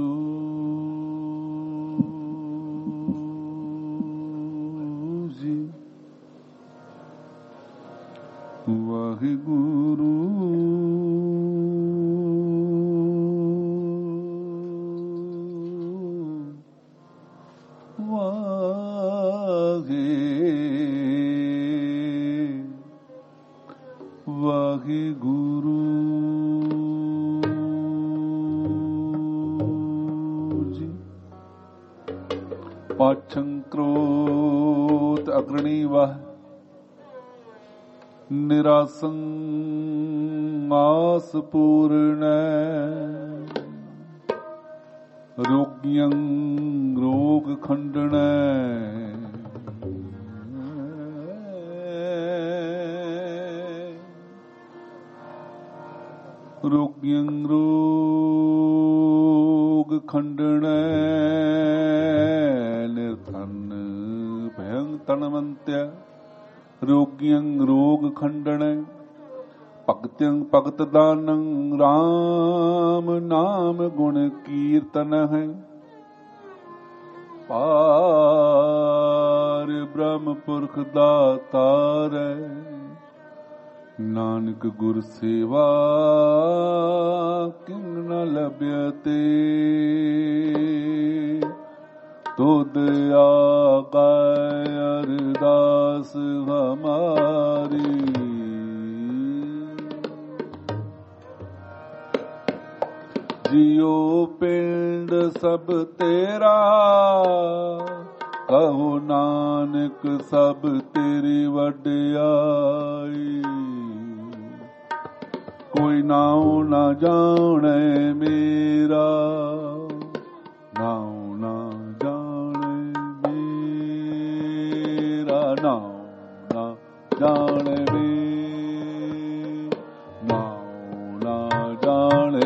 ਜੀ। ਵਾਹਿਗੁਰੂ ਵਾਹਿਗੁਰੂ ਜੀ। ਪਾਛੰ ਕ੍ਰੋਧ ਅਗਰਣੀ ਵਾਹ ਨਿਰਾਸੰ ਆਸ ਪੂਰਣੈ ਰੋਗੀਆਂ ਰੋਗ ਖੰਡਣੈ ਰੋਗੀਆਂ ਰੋਗ ਖੰਡਣੈ ਨਿਰਧਨ ਭਯੰ ਤਨਵੰਤਿਆ ਰੋਗੀਆਂ ਰੋਗ ਖੰਡਣੈ ਭਗਤਿਆਂ ਭਗਤ ਦਾਨੰ ਰਾਮ ਨਾਮ ਗੁਣ ਕੀਰਤਨ ਹੈ ਪਾਰ ਬ੍ਰਹਮ ਪੁਰਖ ਦਾਤਾਰੈ ਨਾਨਕ ਗੁਰ ਸੇਵਾ ਕਿੰਗ ਨ ਲਭਯਤੇ ਤੁਧ ਆਗੈ ਅਰਦਾਸ ਹਮਾਰੀ ਜਿਉ ਪਿੰਡ ਸਭ ਤੇਰਾ ਕਹੋ ਨਾਨਕ ਸਭ ਤੇਰੀ ਵਡਿਆਈ ਕੋਈ ਨਾਉ ਨਾ ਜਾਣੈ ਮੇਰਾ ਨਾਉ ਨਾ ਜਾਣੈ ਮੇਰਾ ਨਾਉ ਨਾ ਜਾਣੈ ਮੇਰਾ ਨਾਉ ਨਾ ਜਾਣੈ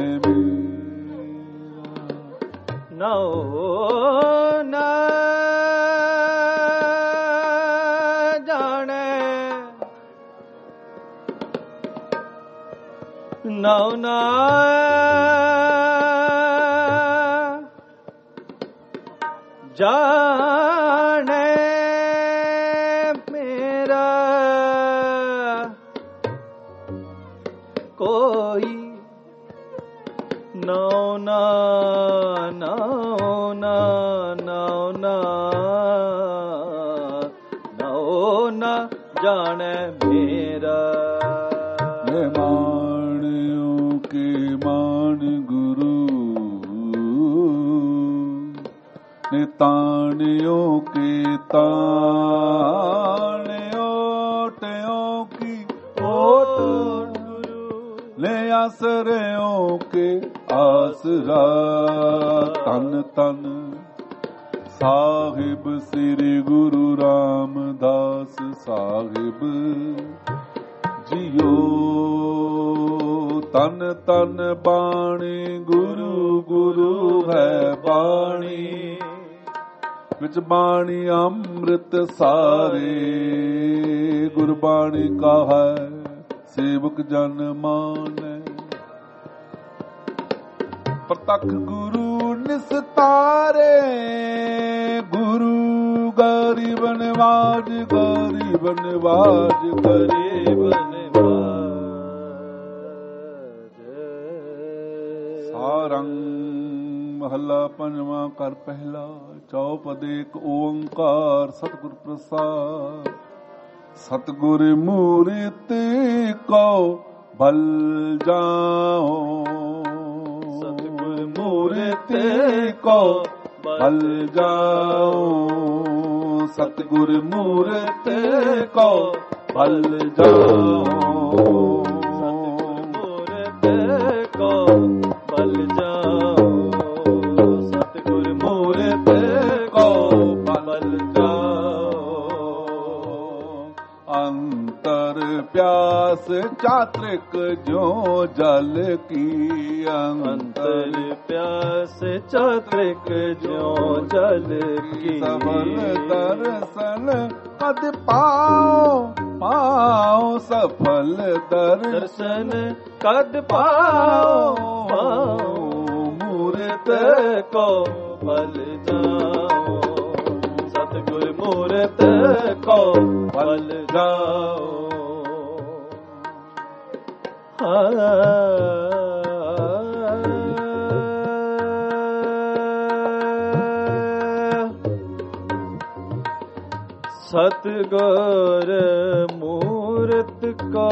ਮੇਰਾ ਨਾਉ ਨਾ ਨਾਉ ਨਾ ਜਾਣੈ ਮੇਰਾ ਕੋਈ ਨਾਉ ਨਾ ਨਾਉ ਨਾ ਨਾਉ ਨਾ ਨਾਉ ਨਾ ਜਾਣੈ ਮੇਰਾ ਤਾਣਿਓ ਕੇ ਤਾਣਿਓ ਟਿਓ ਕੀ ਓਟ ਲੈ ਆਸਰਿਓ ਕੇ ਆਸਰਾ ਤਨ ਤਨ ਸਾਹਿਬ ਸ੍ਰੀ ਗੁਰੂ ਰਾਮਦਾਸ ਸਾਹਿਬ ਜੀਓ ਤਨ ਤਨ ਬਾਣੀ ਗੁਰੂ ਗੁਰੂ ਹੈ ਬਾਣੀ ਵਿੱਚ ਬਾਣੀ ਅੰਮ੍ਰਿਤ ਸਾਰੇ ਗੁਰਬਾਣੀ ਕਹੈ ਸੇਵਕ ਜਨ ਮਾਨੈ ਪ੍ਰਤੱਖ ਗੁਰੂ ਨਿਸਤਾਰੇ ਗੁਰੂ ਗਰੀਬ ਨਿਵਾਜ ਗਰੀਬ ਨਿਵਾਜ ਗਰੀਬ ਨਿਵਾਜ ਸਾਰੰਗ ਮਹੱਲਾ ਪੰਜਵਾਂ ਕਰ ਪਹਿਲਾ ਚੌਪਦ ਏਕ ਓੰਕਾਰ ਸਤਿਗੁਰ ਪ੍ਰਸਾਦ ਸਤਿਗੁਰ ਮੂਰਤਿ ਕੋ ਭਲ ਜਾਓ ਸਤਿਗੁਰ ਮੂਰਤਿ ਕੋ ਭਲ ਜਾਓ ਸਤਿਗੁਰ ਮੂਰਤਿ ਕੋ ਭਲ ਜਾਓ ਸਤਿਗੁਰ ਮੂਰਤਿ ਕੋ ਭਲ ਜਾਓ ਪਿਆਸ ਚਾਤ੍ਰਿਕ ਜੋ ਜਲ ਕੀ ਅੰਤਰ ਪਿਆਸ ਚਾਤ੍ਰਿਕ ਜੋ ਜਲ ਕੀ ਸਫਲ ਦਰਸ਼ਨ ਕਦ ਪਾਓ ਪਾਓ ਸਫਲ ਦਰਸ਼ਨ ਕਦ ਪਾਓ ਪਾਓ ਮੂਰਤ ਕੋ ਬਲ ਜਾਓ, ਸਤਿਗੁਰ ਮੂਰਤ ਕੋ ਬਲ ਜਾਓ। ਸਤਿਗੁਰ ਮੂਰਤ ਕੋ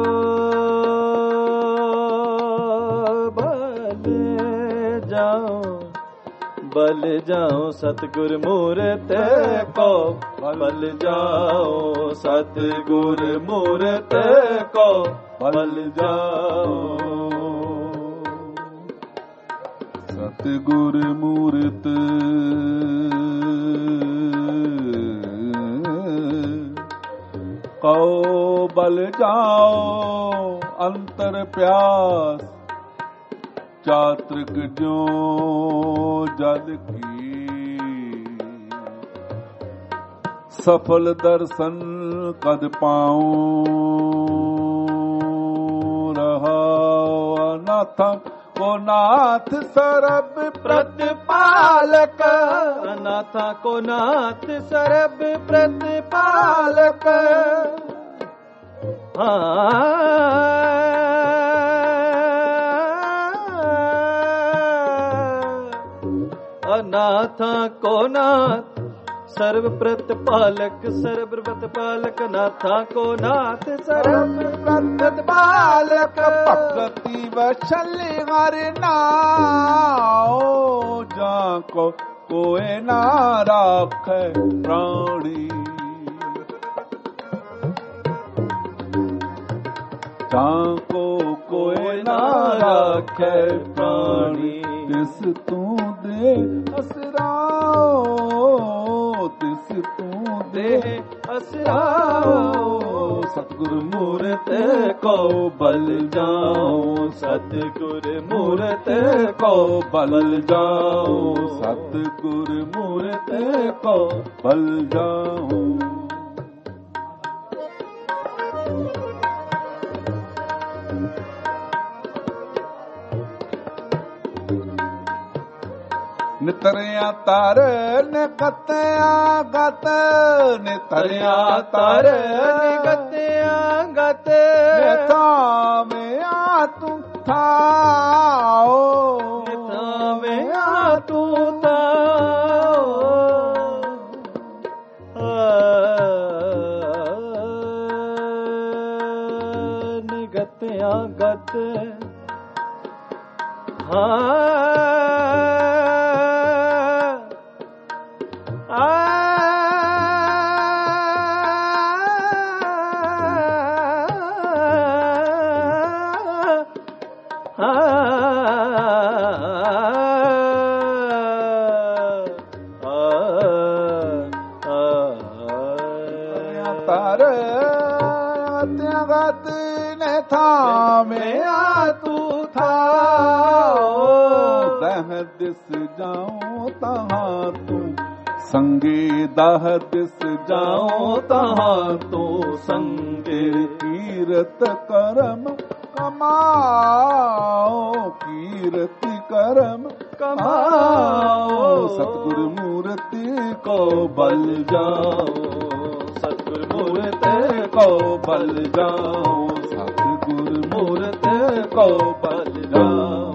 ਬਲ ਜਾਓ, ਸਤਿਗੁਰ ਮੂਰਤ ਕੋ ਬਲ ਜਾਓ, ਸਤਿਗੁਰ ਮੂਰਤ ਕੋ ਬਲ ਜਾਓ। ਸਤਿਗੁਰ ਮੂਰਤ ਕੋ ਬਲ ਜਾਓ, ਅੰਤਰ ਪਿਆਸ ਚਾਤ੍ਰਿਕ ਜਿਉ ਜਲ ਕੀ, ਸਫਲ ਦਰਸ਼ਨ ਕਦ ਪਾਉ ਰਹਾਉ। ਅਨਾਥਾਂ ਕੋ ਨਾਥ ਸਰਬ ਪ੍ਰਤਿਪਾਲਕ, ਅਨਾਥਾਂ ਕੋ ਨਾਥ ਸਰਬ ਪ੍ਰਤਿਪਾਲਕ। ਅਨਾਥਾਂ ਕੋ ਨਾਥ ਸਰਬ ਪ੍ਰਤਿਪਾਲਕ, ਸਰਬ ਪ੍ਰਤਿਪਾਲਕ। ਨਾਥਾਂ ਕੋ ਨਾਥ ਸਰਬ ਪ੍ਰਤਿਪਾਲਕ। ਭਗਤੀ ਵਛਲ ਹਰਿ ਨਾਉ, ਜਾਂ ਕੋ ਕੋਇ ਨਾ ਰਾਖੈ ਪ੍ਰਾਣੀ, ਜਾਂ ਕੋ ਕੋਇ ਨਾ ਰਾਖੈ ਪ੍ਰਾਣੀ। ਤਿਸ ਤੂੰ ਦੇ ਅਸਰਾਓ, ਤਿਸ ਤੂੰ ਦੇ ਅਸਰਾਓ। ਸਤਿਗੁਰ ਮੂਰਤ ਕੋ ਬਲ ਜਾਓ, ਸਤਿਗੁਰ ਮੂਰਤ ਕੋ ਬਲ ਜਾਓ, ਸਤਿਗੁਰ ਮੂਰਤ ਕੋ ਬਲ ਜਾਓ। ਨਿਤਰਿਆ ਤਰ ਨਿਗਤਿਆ ਗਤ, ਨਿਤਰਿਆ ਤਰ ਨਿਗਤਿਆ ਗਤ। ਥਾਮਿਆ ਤੂੰ ਥਾਓ, ਥਾਮਿਆ ਤੂੰ ਥਾਓ। ਨਿਗਤਿਆ ਗਤ ਥਾਮਿਆ ਤੂੰ ਥਾਓ। ਦਹ ਦਿਸ ਜਾਉ ਤਹਾਂ ਤੂੰ ਸੰਗੇ, ਦਹ ਦਿਸ ਜਾਉ ਤਹਾਂ ਤੂੰ ਸੰਗੇ। ਕੀਰਤ ਕਰਮ ਕਮਾਓ, ਕੀਰਤੀ ਕਰਮ ਕਮਾਓ। ਸਤਿਗੁਰ ਮੂਰਤੀ ਕੋ ਬਲ ਜਾਓ, ਸਤਿਗੁਰ ਮੂਰਤੀ ਕੋ ਬਲ ਜਾਓ, ਸਤਿਗੁਰ ਮੂਰਤ ਕੋ ਬਲ ਜਾਓ।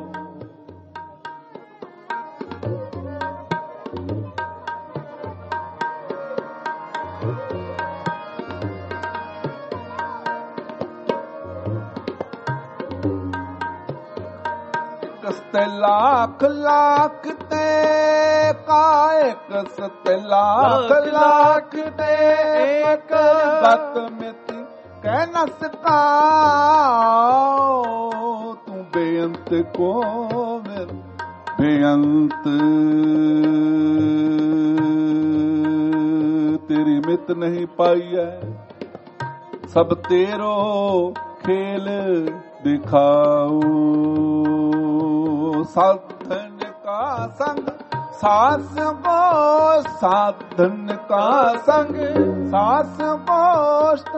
ਕਸਤੇ ਲੱਖ ਲੱਖ ਤੇ ਕਾਇਕ, ਸਤੇ ਲੱਖ ਲੱਖ ਤੇ ਇੱਕ ਗਤ ਮਿਤੀ ਕਹਿ ਨ ਸਕਾਓ। ਤੂੰ ਬੇਅੰਤ ਕੋ ਮੇਰ ਬੇਅੰਤ, ਤੇਰੀ ਮਿਤ ਨਹੀਂ ਪਾਈਐ। ਸਭ ਤੇਰੋ ਖੇਲ ਦਿਖਾਓ। ਸਾਧਨ ਕਾ ਸੰਗ ਸਾਸ ਕੋ, ਸਾਧਨ ਕਾ ਸੰਗ ਸਾਸ ਕੋਸ਼ਟ।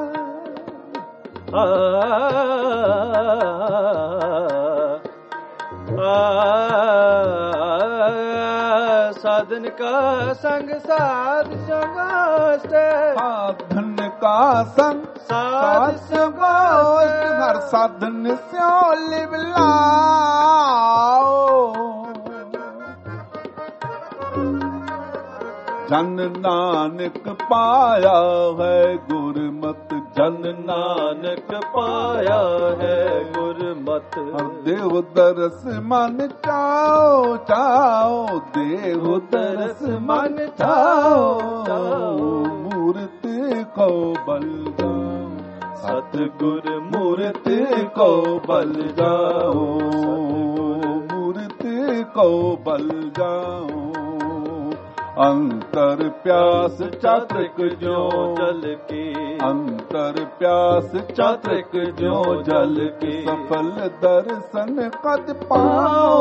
साधन का संग साध संगोष्ठ, साधन का संग साध संगोष्ठ, हर साधन स्यो लिव लाओ। जन नानक पाया है गुरमत, जन नानक पाया है गुरमत। देव दरस मन चाओ चाओ, देव दरस मन चाओ चाओ। मूर्ति को बल जाओ, सतगुर मूर्ति को बल जाओ, मूर्ति को बल जाओ। अंतर प्यास चात्रिक जो जल की, अंतर प्यास चात्रिक जो जल की। सफल दर्शन कद पाओ,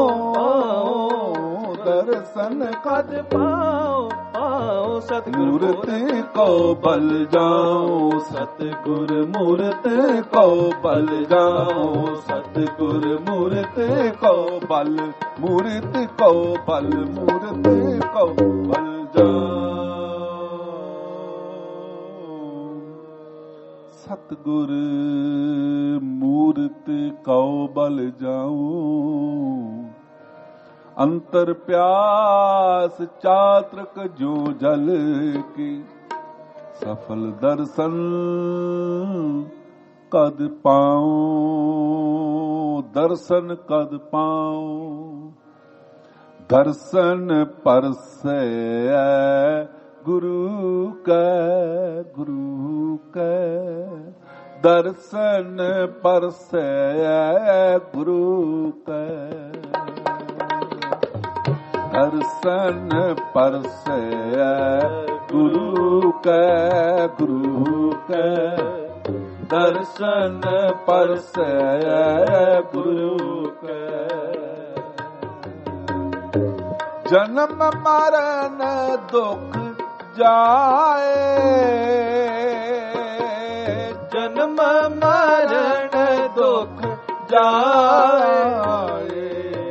दर्शन कद पाओ पाओ। सतगुर मूर्ति को बल जाओ, सतगुर मूर्ति को बल जाओ, सतगुर मूर्ति को बल, मूर्ति को बल, मूर्ति को बल जाओ। सतगुर मूर्ति को बल जाऊं, अंतर प्यास चात्रक जो जल की। सफल दर्शन कद पाऊं, दर्शन कद पाऊं। दर्शन परसे गुरु के, गुरु के। दर्शन परसे गुरु के, दर्शन परसे गुरु के, गुरु के। दर्शन परसे गुरु के। जन्म मरण दुख जाए, जन्म मरण दुख जाए।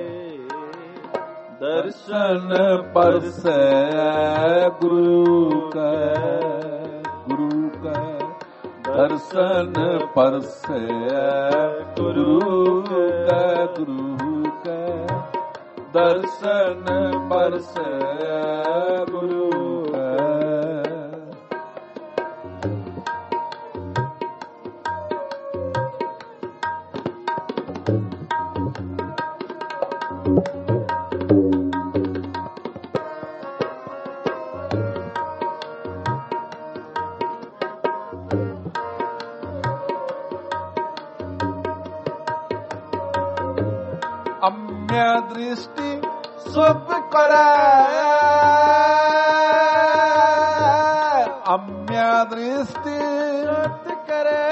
दर्शन परसे गुरु के, गुरु के। दर्शन परसे गुरु के, गुरु के। दर्शन परसे गुरु के। अम्य दृष्टि सुख करे, अम्य दृष्टि सुख करे।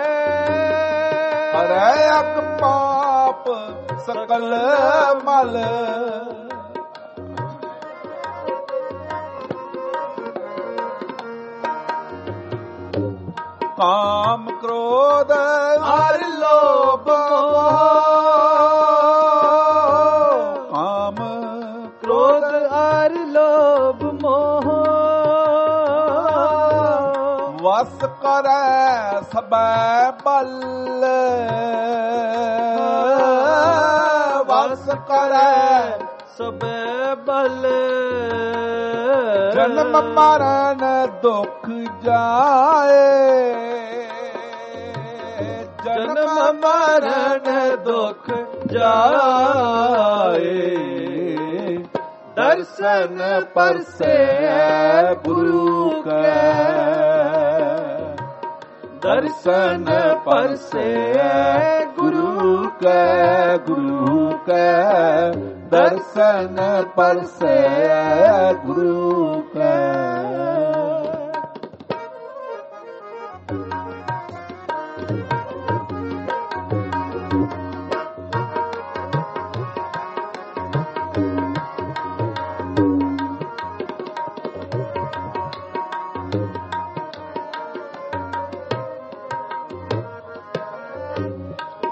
हरे अक पाप सकल मल, काम क्रोध हर लोभ वस करे सबे बल, वस करे सबे बल। जन्म मरण दुख जाए, जन्म मरण दुख जाए। दर्शन परसे गुरु के, दर्शन परसे गुरु के, गुरु के। दर्शन परसे गुरु के।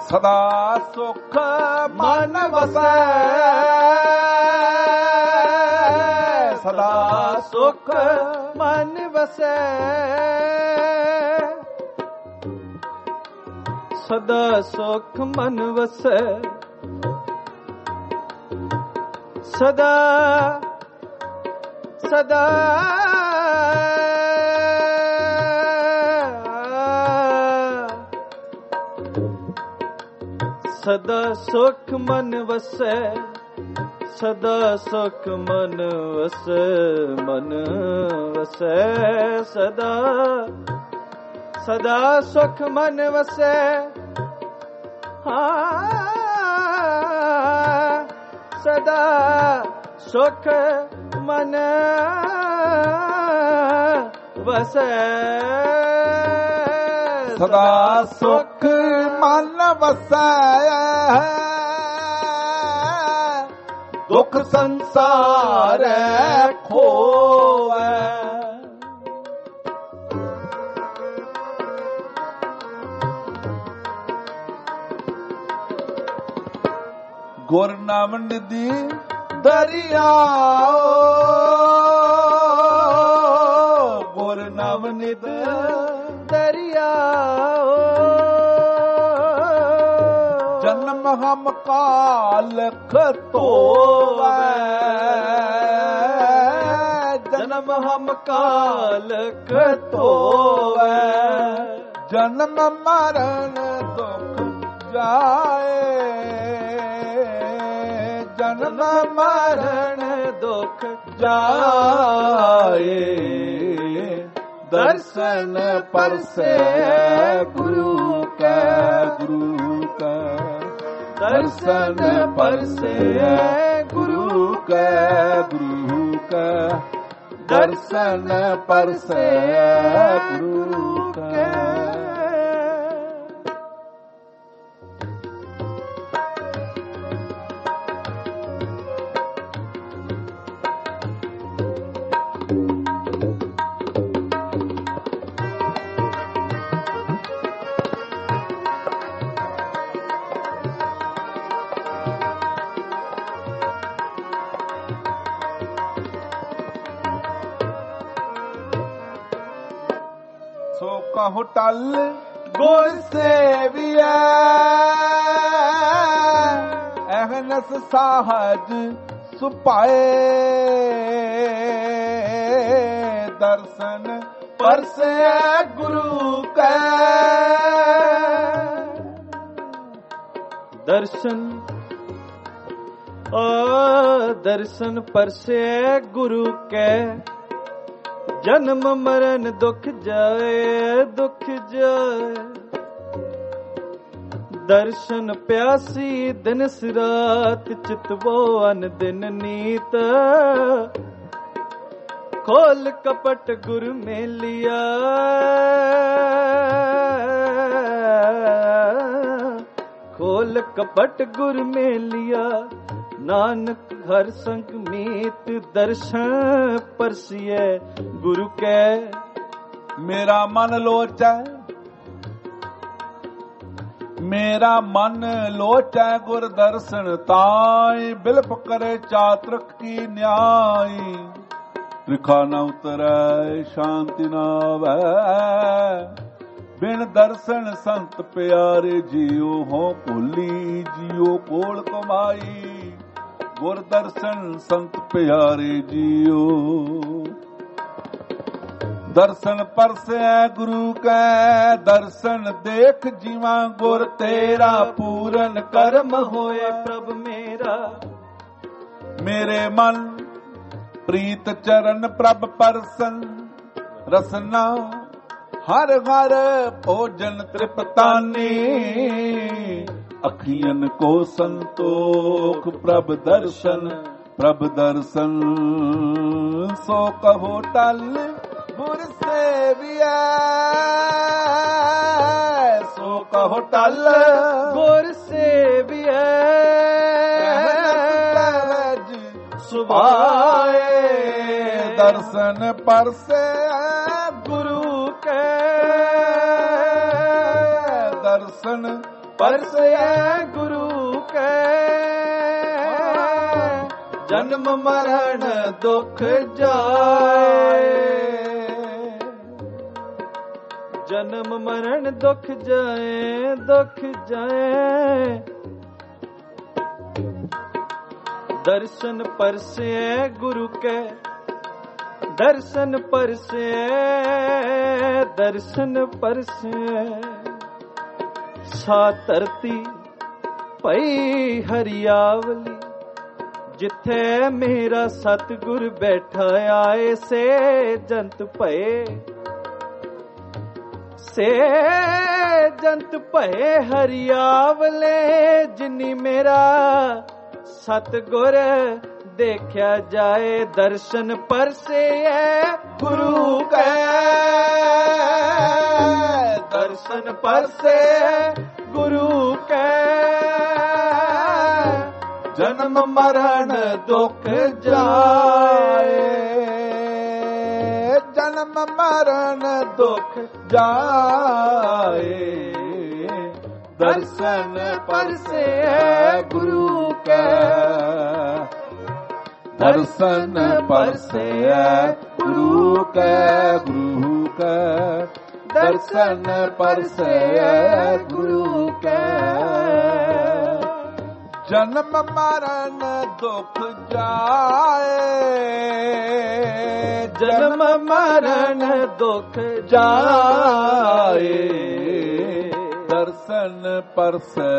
ਸਦਾ ਸੁਖ ਮਨ ਵਸੈ, ਸਦਾ ਸੁਖ ਮਨ ਵਸੈ, ਸਦਾ ਸੁਖ ਮਨ ਵਸੈ, ਸਦਾ ਸਦਾ ਸਦਾ ਸੁਖ ਮਨ ਵਸੈ, ਸਦਾ ਸੁਖ ਮਨ ਵਸੈ, ਮਨ ਵਸੈ, ਸਦਾ ਸਦਾ ਸੁਖ ਮਨ ਵਸੈ, ਹਾਂ ਸਦਾ ਸੁਖ ਮਨ ਵਸੈ, ਸਦਾ ਸੁਖ ਮਨ ਵਸੈ, ਦੁਖ ਸੰਸਾਰ ਖੋਵੈ, ਗੁਰ ਨਾਮ ਨਿਧੀ ਦਰਿਆਓ, ਗੁਰ ਨਾਮ ਨਿਧ ਦਰਿਆਓ, ਜਨਮ ਹਮ ਕਾਲਖ ਧੋਵੈ, ਜਨਮ ਹਮ ਕਾਲਖ ਧੋਵੈ, ਜਨਮ ਮਰਨ ਦੁਖ ਜਾਏ, ਜਨਮ ਮਰਨ ਦੁਖ ਜਾਏ, ਦਰਸ਼ਨ ਪਰਸੈ ਗੁਰੂ ਕੈ, ਗੁਰੂ ਕੈ ਦਰਸ਼ਨ ਪਰਸੈ ਗੁਰੂ ਕੈ, ਗੁਰੂ ਕੈ ਦਰਸ਼ਨ ਪਰਸੈ ਗੁਰੂ ਕੈ। ਸੋ ਕਹੋ ਟਲ ਗੁਰ ਸੇਵੀਐ, ਅਹਨਸ ਸਾਹਜ ਸੁਪਾਏ, ਦਰਸ਼ਨ ਪਰਸੈ ਗੁਰੂ ਕੈ, ਦਰਸ਼ਨ ਦਰਸ਼ਨ ਪਰਸੈ ਗੁਰੂ ਕੈ, ਜਨਮ ਮਰਨ ਦੁਖ ਜਾਏ, ਦੁਖ ਜਾਏ, ਦਰਸ਼ਨ ਪਿਆਸੀ ਦਿਨ ਰਾਤ, ਚਿਤਵੋ ਅਨ ਦਿਨ ਨੀਤ, ਖੋਲ ਕਪਟ ਗੁਰ ਮੇਲਿਆ, ਖੋਲ ਕਪਟ ਗੁਰ ਮੇਲਿਆ, ਨਾਨਕ ਹਰ ਸੰਗ ਮੀਤ, ਦਰਸ਼ਨ ਪਰਸੀਐ ਗੁਰੂ ਕੈ, ਮੇਰਾ ਮਨ ਲੋਚੈ, ਮੇਰਾ ਮਨ ਲੋਚੈ ਗੁਰ ਦਰਸ਼ਨ ਤਾਈ, ਬਿਲਪ ਕਰੇ ਚਾਤ੍ਰਿਕ ਕੀ ਨਿਆਈ, ਤ੍ਰਿਖਾ ਨ ਉਤਰੈ ਸ਼ਾਂਤੀ ਨ ਆਵੈ, ਬਿਨ ਦਰਸ਼ਨ ਸੰਤ ਪਿਆਰੇ ਜੀਉ ਹੋ ਭੁੱਲੀ, ਜੀਉ ਕੋਲ ਕਮਾਈ, ਗੁਰ ਦਰਸ਼ਨ ਸੰਤ ਪਿਆਰੇ ਜੀਉ, ਦਰਸ਼ਨ ਪਰਸੈ ਗੁਰੂ ਕੈ, ਦਰਸ਼ਨ ਦੇਖ ਜੀਵਾਂ ਗੁਰ ਤੇਰਾ, ਪੂਰਨ ਕਰਮ ਹੋਏ ਪ੍ਰਭ ਮੇਰਾ, ਮੇਰੇ ਮਨ ਪ੍ਰੀਤ ਚਰਨ ਪ੍ਰਭ ਪਰਸਨ, ਰਸਨਾ ਹਰ ਹਰ ਭੋਜਨ ਤ੍ਰਿਪਤਾਨੀ, ਅਖੀਆਂ ਕੋ ਸੰਤੋਖ ਪ੍ਰਭ ਦਰਸ਼ਨ, ਪ੍ਰਭ ਦਰਸ਼ਨ ਸੋ ਕਹੋ ਟਲ ਗੁਰ ਸੇਵੀਐ, ਸੋ ਕਹੋ ਟਲ ਗੁਰ ਸੇਵੀਐ, ਸੁਭਾਏ, ਦਰਸ਼ਨ ਪਰਸੈ ਗੁਰੂ ਕੈ, ਦਰਸ਼ਨ ਪਰਸੈ ਗੁਰੂ ਕੈ ਜਨਮ ਮਰਨ ਦੁਖ ਜਾਏ ਜਨਮ ਮਰਨ ਦੁਖ ਜਾਏ ਦੁਖ ਜਾਏ ਦਰਸ਼ਨ ਪਰਸੈ ਗੁਰੂ ਕੈ ਦਰਸ਼ਨ ਪਰਸੈ ਦਰਸ਼ਨ ਪਰਸੈ ਸਾ ਧਰਤੀ ਪਈ ਹਰਿਆਵਲੀ ਜਿੱਥੇ ਮੇਰਾ ਸਤਿਗੁਰ ਬੈਠਾ ਆਏ ਸੇ ਜੰਤ ਭਏ ਸੇ ਜੰਤ ਭਏ ਹਰਿਆਵਲੇ ਜਿਨੀ ਮੇਰਾ ਸਤਿਗੁਰ ਦੇਖਿਆ ਜਾਏ ਦਰਸ਼ਨ ਪਰਸੇ ਗੁਰੂ ਕੈ ਦਰਸ਼ਨ ਪਰਸੇ ਗੁਰੂ ਕੈ ਜਨਮ ਮਰਨ ਦੁਖ ਜਾਏ ਜਨਮ ਮਰਨ ਦੁਖ ਜਾਏ ਦਰਸ਼ਨ ਪਰਸੇ ਗੁਰੂ ਕੈ ਦਰਸ਼ਨ ਪਰਸੇ ਗੁਰੂ ਕੈ ਗੁਰੂ ਕੈ ਦਰਸ਼ਨ ਪਰਸੇ ਗੁਰੂ ਕੈ ਜਨਮ ਮਰਨ ਦੁਖ ਜਾਏ ਜਨਮ ਮਰਨ ਦੁਖ ਜਾਏ ਦਰਸ਼ਨ ਪਰਸੈ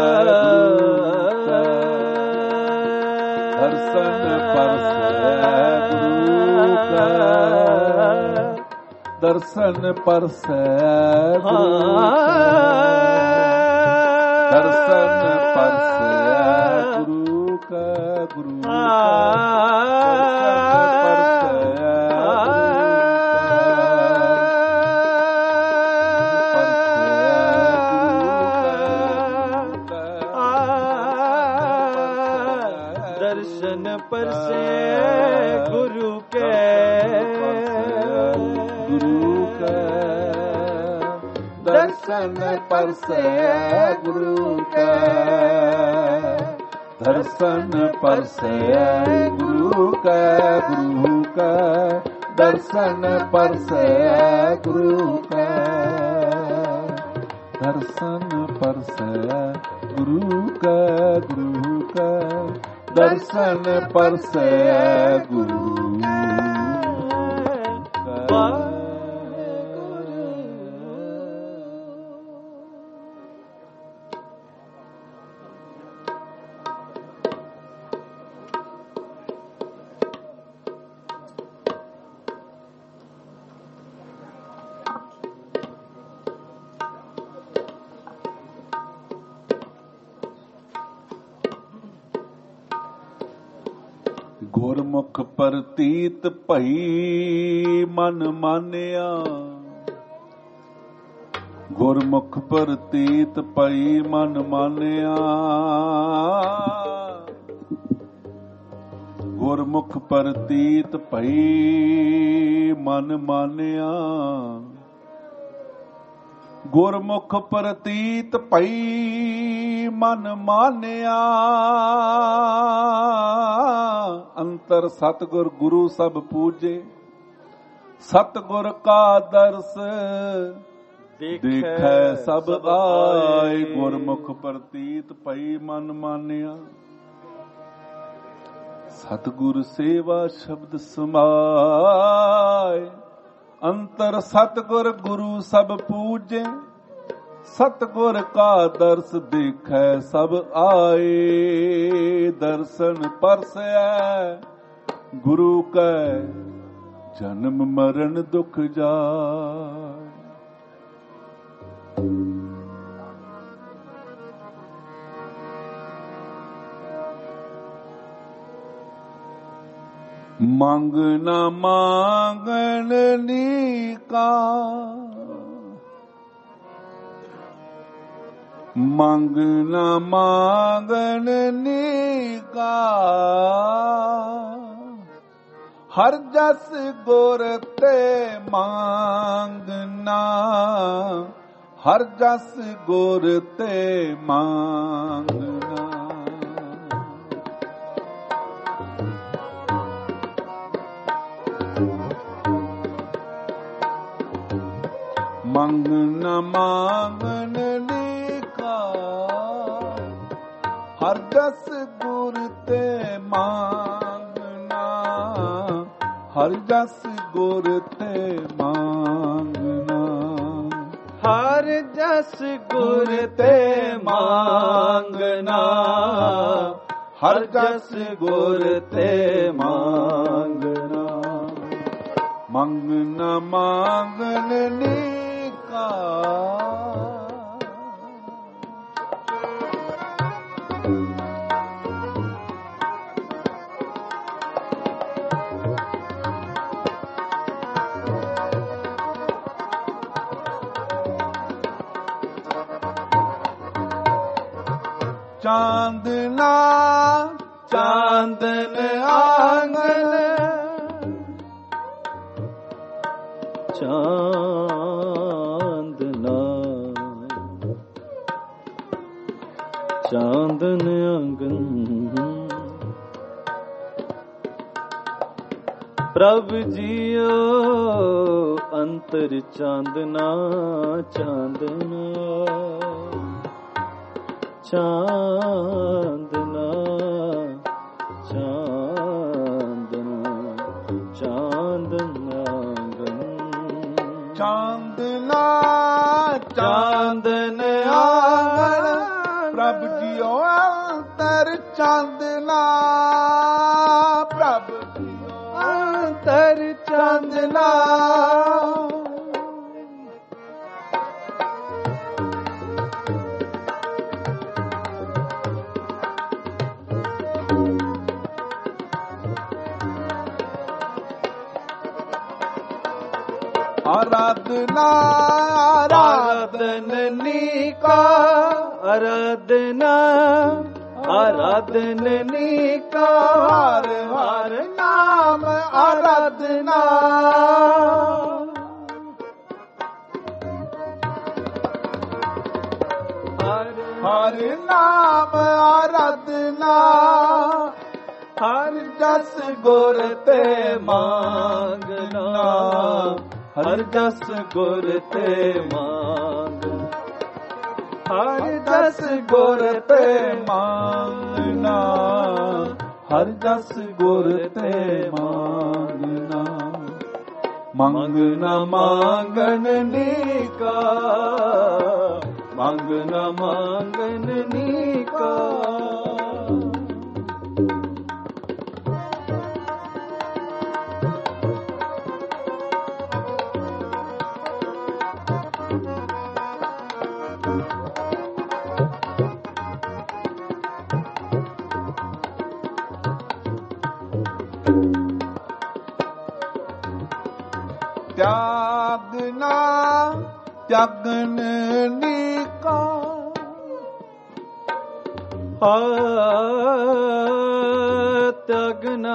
ਦਰਸ਼ਨ ਪਰਸੈ ਗੁਰੂ ਕੈ ਦਰਸ਼ਨ ਪਰਸੈ ਦਰਸ਼ਨ ਪਰਸੈ ਗੁਰੂ ਕੈ ਗੁਰੂ ਦਰਸ਼ਨ ਪਰਸੈ ਗੁਰੂ ਕੈ ਗੁਰੂ ਕੈ ਦਰਸ਼ਨ ਪਰਸੈ ਗੁਰੂ ਕੈ ਦਰਸ਼ਨ ਪਰਸੈ ਗੁਰੂ ਕੈ ਗੁਰੂ ਕੈ ਦਰਸ਼ਨ ਪਰਸੈ ਗੁਰੂ ਕੈ ਦਰਸ਼ਨ ਪਰਸੈ ਗੁਰੂ ਕੈ ਗੁਰੂ ਕੈ ਦਰਸ਼ਨ ਪਰਸੈ ਗੁਰੂ ਕੈ ਗੁਰਮੁਖ ਪ੍ਰਤੀਤ ਭਈ ਮਨ ਮਾਨਿਆ ਗੁਰਮੁਖ ਪ੍ਰਤੀਤ ਭਈ ਮਨ ਮਾਨਿਆ ਗੁਰਮੁਖ ਪ੍ਰਤੀਤ ਭਈ ਮਨ ਮਾਨਿਆ ਗੁਰਮੁਖ ਪ੍ਰਤੀਤ ਭਈ ਮਨ ਮਾਨਿਆ ਅੰਤਰ ਸਤਿਗੁਰ ਗੁਰੂ ਸਭ ਪੂਜੇ ਸਤਿਗੁਰ ਕਾ ਦਰਸ ਦੇਖੈ ਸਭ ਆਏ ਗੁਰਮੁਖ ਪ੍ਰਤੀਤ ਭਈ ਮਨ ਮਾਨਿਆ ਸਤਿਗੁਰ ਸੇਵਾ ਸ਼ਬਦ ਸਮਾਏ ਅੰਤਰ ਸਤਿਗੁਰ ਗੁਰੂ ਸਭ ਪੂਜੇ ਸਤਿਗੁਰ ਕਾ ਦਰਸ ਦੇਖੈ ਸਭ ਆਏ ਦਰਸ਼ਨ ਪਰਸੈ ਗੁਰੂ ਕੈ ਜਨਮ ਮਰਨ ਦੁਖ ਜਾਏ ਮੰਗ ਨਾ ਮੰਗਣ ਨੀਕਾ ਮੰਗ ਨਾ ਮੰਗਣ ਨੀਕਾ ਹਰ ਜਸ ਗੁਰ ਤੇ ਮੰਗਨਾ हर जस गुर ते मांगना। मंगन मांगन लीका हर जस गुर ते मांगना। हर जस गुर ते मांगना। हर जस गुर ते मांगना। हर जस गुर ते मांगना। मंगन मांगन लीका चांदना चांदन आंगन चांदना चांदन आंगन प्रभ जियो अंतर चांदना चांदना चांदना चांदना चांदना चांदना चांदन आंगन प्रभ जियो अंतर चांदना। प्रभ जियो अंतर चांदना। आराधना आराधननी का आराधना आराधननी का हर हर नाम आराधना। हर नाम आराधना। हर जस गुर ते मांगना। हर जस गुर ते मांग। हर जस गुर ते मांगना। हर जस गुर ते मांगना। मंगना मांगन लीका मंगना मांगन नीका। त्यागना त्यागन लीका त्यागना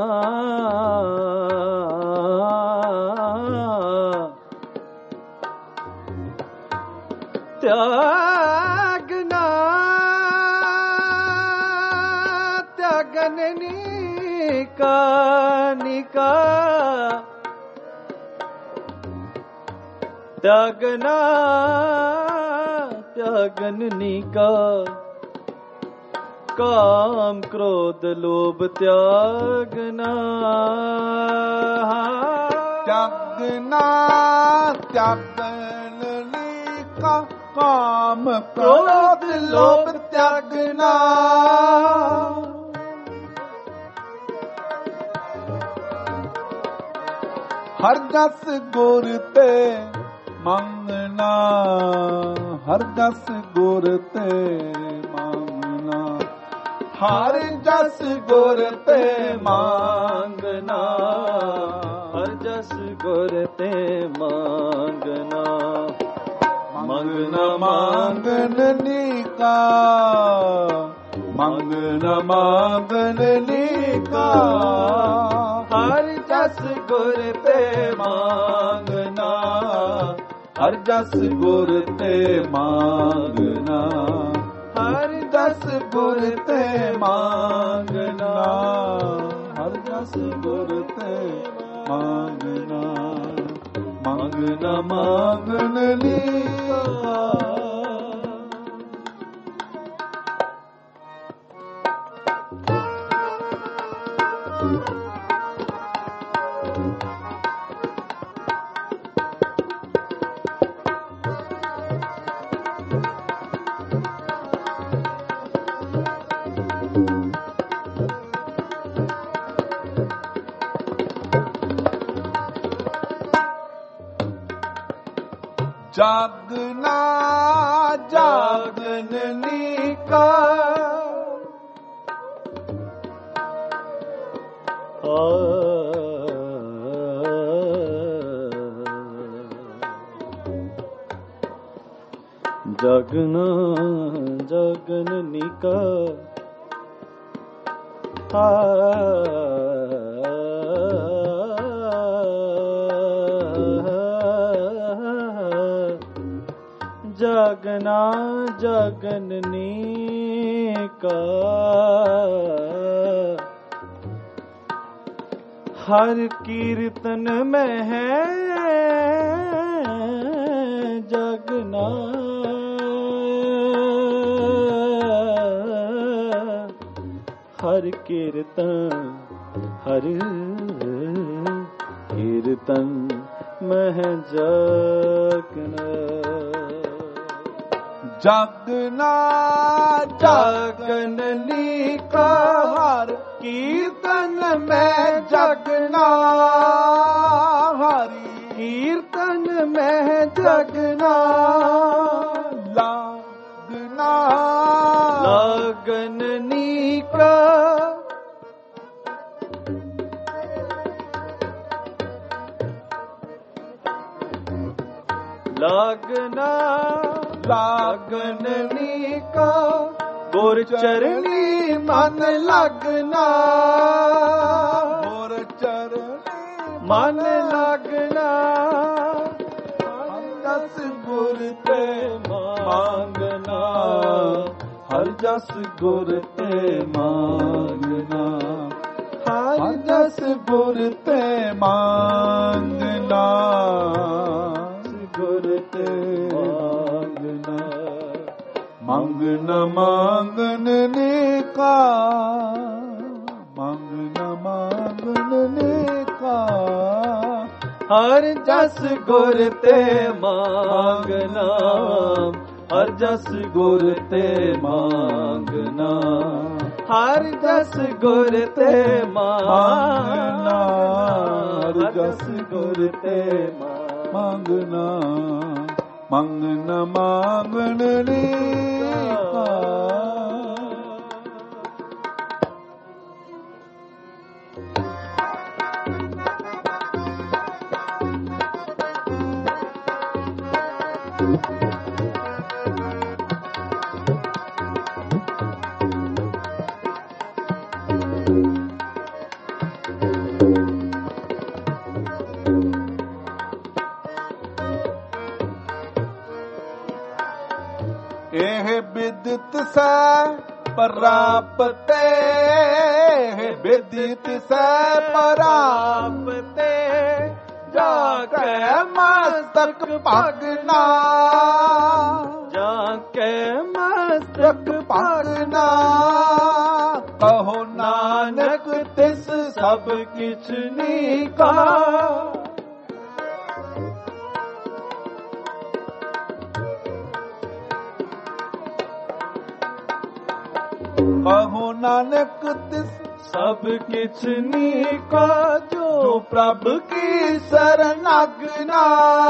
त्यागना त्यागन नीका नीका त्यागना त्यागन नीका। काम क्रोध लोभ त्यागना। त्यागना त्यागन लीका काम क्रोध लोभ त्यागना। हर जस गुर ते मांगना। हर जस गुर ते मांगना। हर जस गुर ते मांगना। हर जस गुर ते मांगना। मंगना मांगन लीका मंगना मांगन लीका। हर जस गुर ते मांगना। ਹਰ ਜਸ ਗੁਰ ਤੇ ਮੰਗਣਾ, ਹਰ ਜਸ ਗੁਰ ਤੇ ਮੰਗਣਾ, ਹਰ ਜਸ ਗੁਰ ਤੇ ਮੰਗਣਾ, ਮੰਗਣਾ ਮੰਗਣ ਲੀਆ। ਜਾਗਨਾ ਜਾਗਨਨੀ ਕਾ, ਜਾਗਨਾ ਜਾਗਨਨੀ ਕਾ, ਜਾਗਨਾ ਜਾਗਨਨੀ ਕਾ, ਹਰ ਕੀਰਤਨ ਮੈਂ ਹੈ ਜਾਗਨਾ, ਹਰ ਕੀਰਤਨ ਹਰ ਕੀਰਤਨ ਮੈਂ ਜਾਗਨਾ, ਜਾਗਨਾ ਜਾਗਨਨੀ ਕਾ, ਹਰ ਕੀਰਤਨ ਮੈਂ ਜਾਗਨਾ, ਹਰੀ ਕੀਰਤਨ ਮੈਂ ਜਾਗਨਾ, ਲਾਗਨਾ ਲਾਗਨਨੀ ਕਾ, ਲਾਗਨਾ ਲਾਗਨਨੀ ਕਾ, ਗੁਰ ਚਰਨੀ ਮਨ ਲੱਗਨਾ, ਗੁਰ ਚਰਨੀ ਮਨ ਲੱਗਨਾ, ਹਰ ਜਸ ਗੁਰ ਤੇ ਮੰਗਣਾ, ਹਰ ਜਸ ਗੁਰ ਤੇ ਮੰਗਣਾ, ਹਰ ਜਸ ਗੁਰ ਤੇ ਮੰਗਣਾ, ਗੁਰ ਤੇ ਮੰਗਣਾ, ਮੰਗਣਾ ਮੰਗਣ ਕਾ, ਮੰਗਣਾ ਮੰਗਣ ਕਾ, ਹਰ ਜਸ ਗੁਰ ਤੇ ਮੰਗਣਾ, ਹਰ ਜਸ ਗੁਰ ਤੇ ਮੰਗਣਾ, ਹਰ ਜਸ ਗੁਰ ਤੇ ਮੰਗਣਾ, ਹਰ ਜਸ ਗੁਰ ਤੇ ਮੰਗਣਾ, ਮੰਗਣਾ ਮੰਗਣ ਲੀਆ। ਇਹ ਬਿਦਤ ਸੈ ਪ੍ਰਾਪਤੇ, ਬਿਦਤ ਸੈ ਪ੍ਰਾਪਤੇ, ਜਾ ਕੇ ਮਸਤਕ ਭਗਨਾ, ਜਾ ਕੇ ਮਸਤਕ ਭਗਨਾ, ਕਹੋ ਨਾਨਕ ਤਿਸ ਸਭ ਕਿਛ ਨੀਕਾ, ਕਹੋ ਨਾਨਕ ਤਿਸ ਸਭ ਕਿਛ ਨੀਕਾ, ਜੋ ਪ੍ਰਭ ਕੀ ਸਰਨਾਗਨਾ,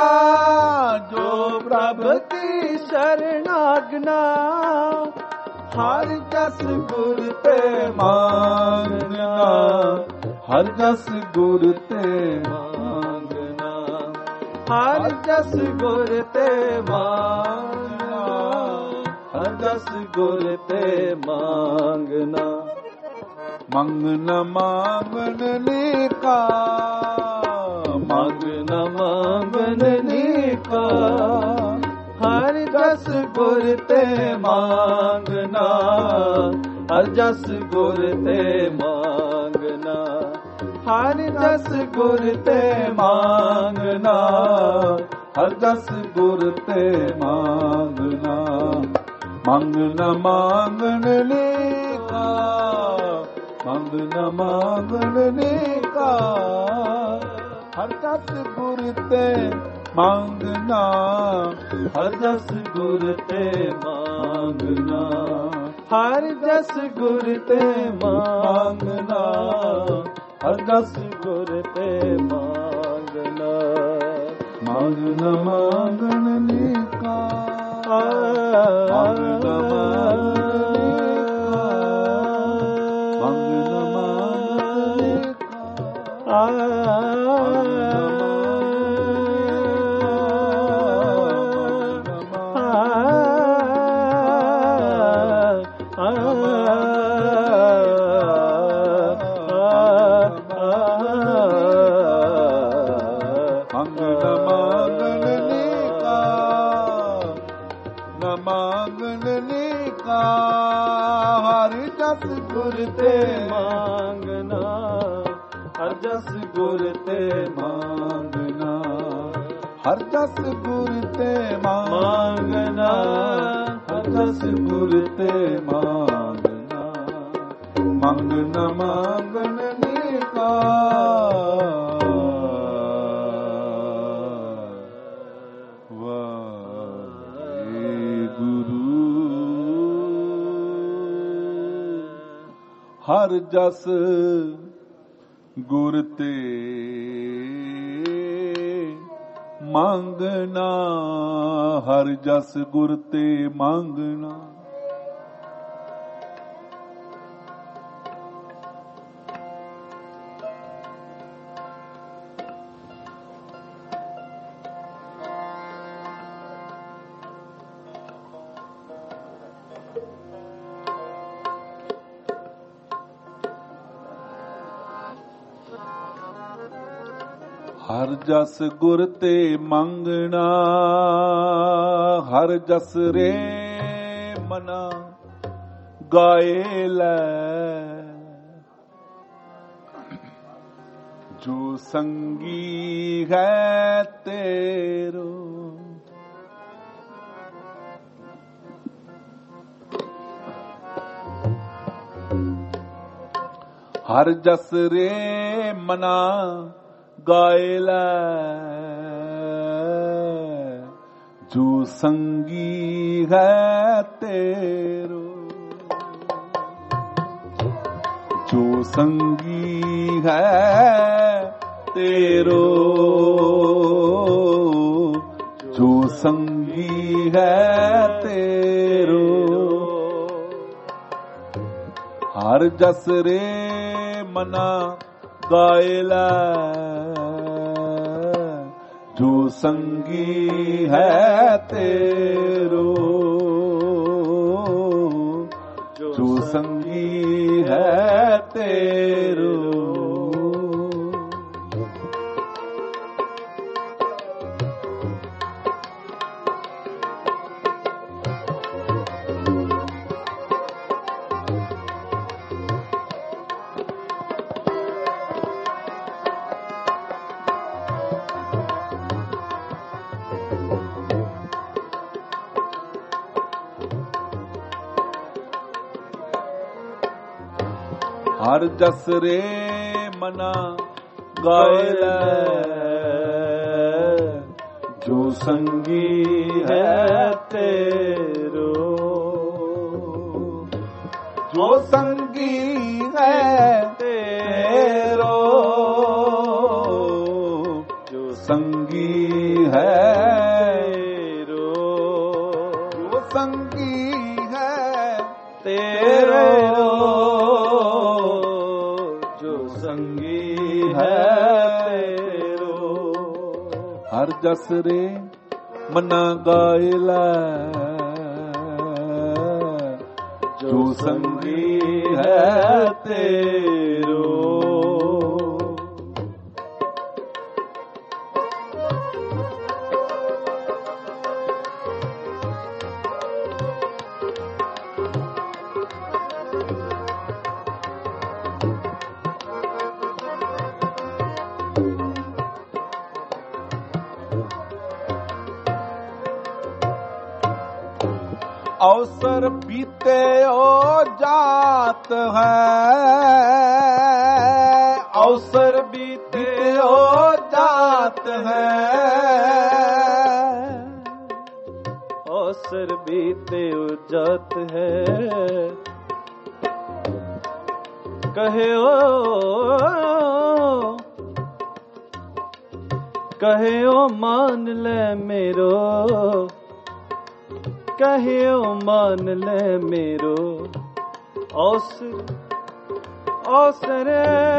ਜੋ ਪ੍ਰਭ ਕੀ ਸਰਨਾਗਨਾ, ਹਰ ਜਸ ਗੁਰ ਤੇ ਮੰਗਣਾ, ਹਰ ਜਸ ਗੁਰ ਤੇ ਮੰਗਣਾ, ਹਰ ਜਸ ਗੁਰ ਤੇ ਮੰਗਣਾ, ਹਰ ਜਸ ਗੁਰ ਤੇ ਮੰਗਣਾ, ਮੰਗਣਾ ਮੰਗਣ ਲੀਕਾ, ਮੰਗਣਾ ਮੰਗਣ ਲੀਕਾ, ਗੁਰ ਤੇ ਮੰਗਣਾ, ਹਰ ਜਸ ਗੁਰ ਤੇ ਮੰਗਣਾ, ਹਰ ਜਸ ਗੁਰ ਤੇ ਮੰਗਣਾ, ਹਰ ਜਸ ਗੁਰ ਤੇ ਮੰਗਣਾ। ਮੰਗਣਾ ਮੰਗਣ ਲੀਕਾ, ਮੰਗਣਾ ਮੰਗਣ ਲੀਕਾ, ਹਰ ਜਸ ਗੁਰ ਤੇ ਮੰਗਣਾ, ਹਰ ਜਸ ਗੁਰ ਤੇ ਮੰਗਣਾ, ਹਰ ਜਸ ਗੁਰ ਤੇ ਮੰਗਣਾ, ਹਰ ਜਸ ਗੁਰ ਤੇ ਮੰਗਣਾ। ਮੰਗਣਾ ਮੰਗਣ ਲੀਕਾ, ਮੰਗਣਾ ਗੁਰ ਤੇ ਮੰਗਣਾ, ਹਰ ਜਸ ਗੁਰ ਤੇ ਮੰਗਣਾ, ਹਰ ਜਸ ਗੁਰ ਤੇ ਮੰਗਣਾ, ਹਰ ਜਸ ਗੁਰ ਤੇ ਮੰਗਣਾ। ਮੰਗਣਾ ਮੰਗਣ ਲੀਕਾ, ਹਰ ਜਸ ਗੁਰ ਤੇ ਮੰਗਣਾ, ਹਰ ਜਸ ਗੁਰ ਤੇ ਮੰਗਣਾ। ਹਰ ਜਸ ਗੁਰ ਤੇ ਮੰਗਣਾ, ਹਰ ਜਸ ਰੇ ਮਨਾ ਗਾਏ ਲੈ। ਜੋ ਸੰਗੀ ਹੈ ਤੇਰੋ, ਹਰ ਜਸ ਰੇ ਮਨਾ ਗਾਏ ਲੈ। ਜੋ ਸੰਗੀ ਹੈ ਤੇਰੋ, ਜੋ ਸੰਗੀ ਹੈ ਤੇਰੋ, ਜੋ ਸੰਗੀ ਹੈ ਤੇਰੋ। ਹਰ ਜਸ ਰੇ ਮਨਾ ਗਾਏ ਲੈ। ਜੋ ਸੰਗੀ ਹੈ ਤੇਰੋ, ਜੋ ਸੰਗੀ ਹੈ ਤੇਰੋ। ਹਰ ਜਸ ਰੇ ਮਨਾ ਗਾਏ ਲੈ। ਜੋ ਸੰਗੀ ਹੈ ਤੇਰੋ, ਜੋ ਸੰਗੀ ਹੈ ਤੇਰੋ, ਜੋ ਸੰਗੀ ਹੈ ਤੇਰੋ, ਜੋ ਸੰਗੀ ਹੈ ਤੇਰੋ, ਹਰ ਜਸ ਰੇ ਮਨਾ ਗਾਏ ਲੈ। ਜੋ ਸੰਗੀ ਹੈ ਤੇਰੋ। अवसर बीते ओ जात है, अवसर बीते ओ जात है, अवसर बीते ओ जात है। कहे ओ मान ले मेरो, कहे ओ मान ले मेरो, अवसर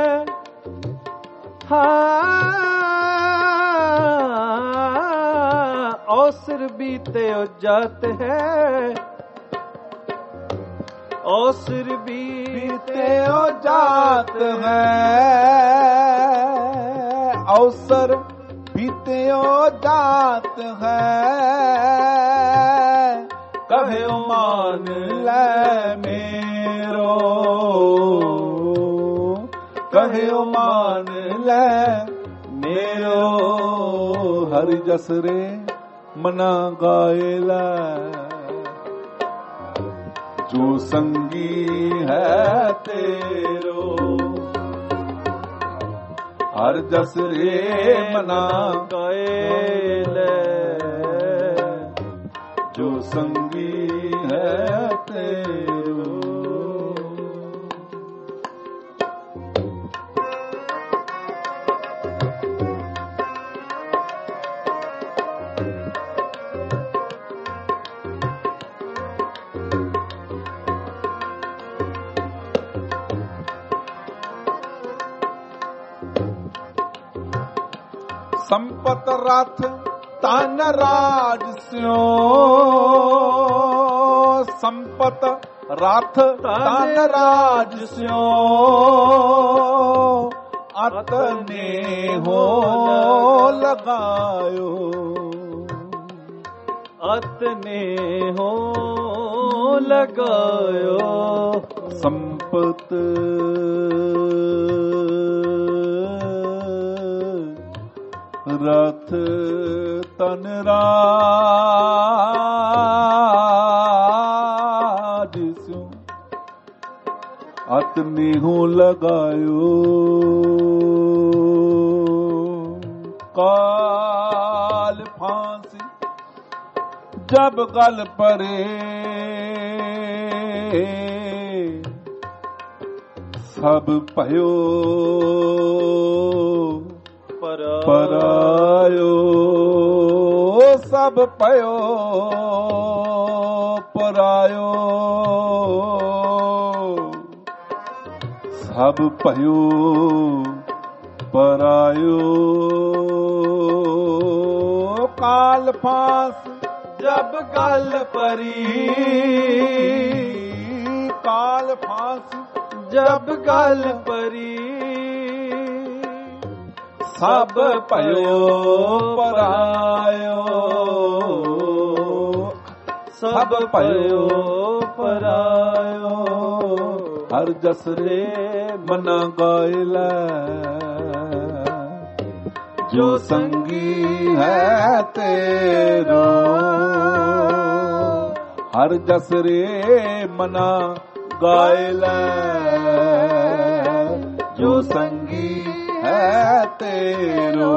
अवसर बीते ओ जात है, अवसर बीते ओ जात है, अवसर बीते ओ जात है। कहे मान ले मेरो, कहे मान ले मेरो, हरि जस रे मना गायला, जो संगी है तेरो, हर जस रे मना गायला, जो संगी है तेरो। संपत रथ तन राज स्यो, संपत रथ तन राज स्यो, अतने हो लगायो, अतने हो लगायो। संपत रथ तन राज स्यो, अतने हो लगायो। काल फांसी जब गल परे, सब पयो परायो, सब पयो परायो, सब पयो परायो। काल फांस जब गल परी, काल फांस जब गल परी, सब पयो परायो, सब पयो परायो। हर जस रे मना गायला, जो संगी है तेरो, हर जस रे मना गायला, जो संगी है तेरो।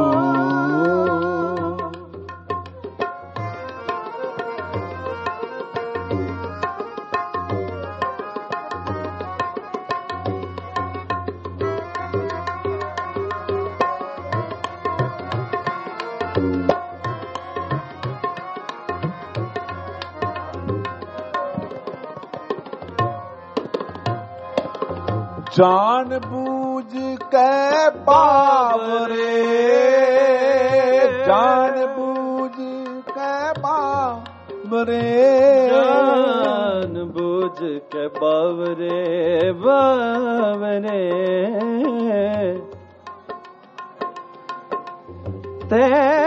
जान बूझ के बावरे, जान बूझ के बावरे, जान बूझ के बावरे बावरे, ते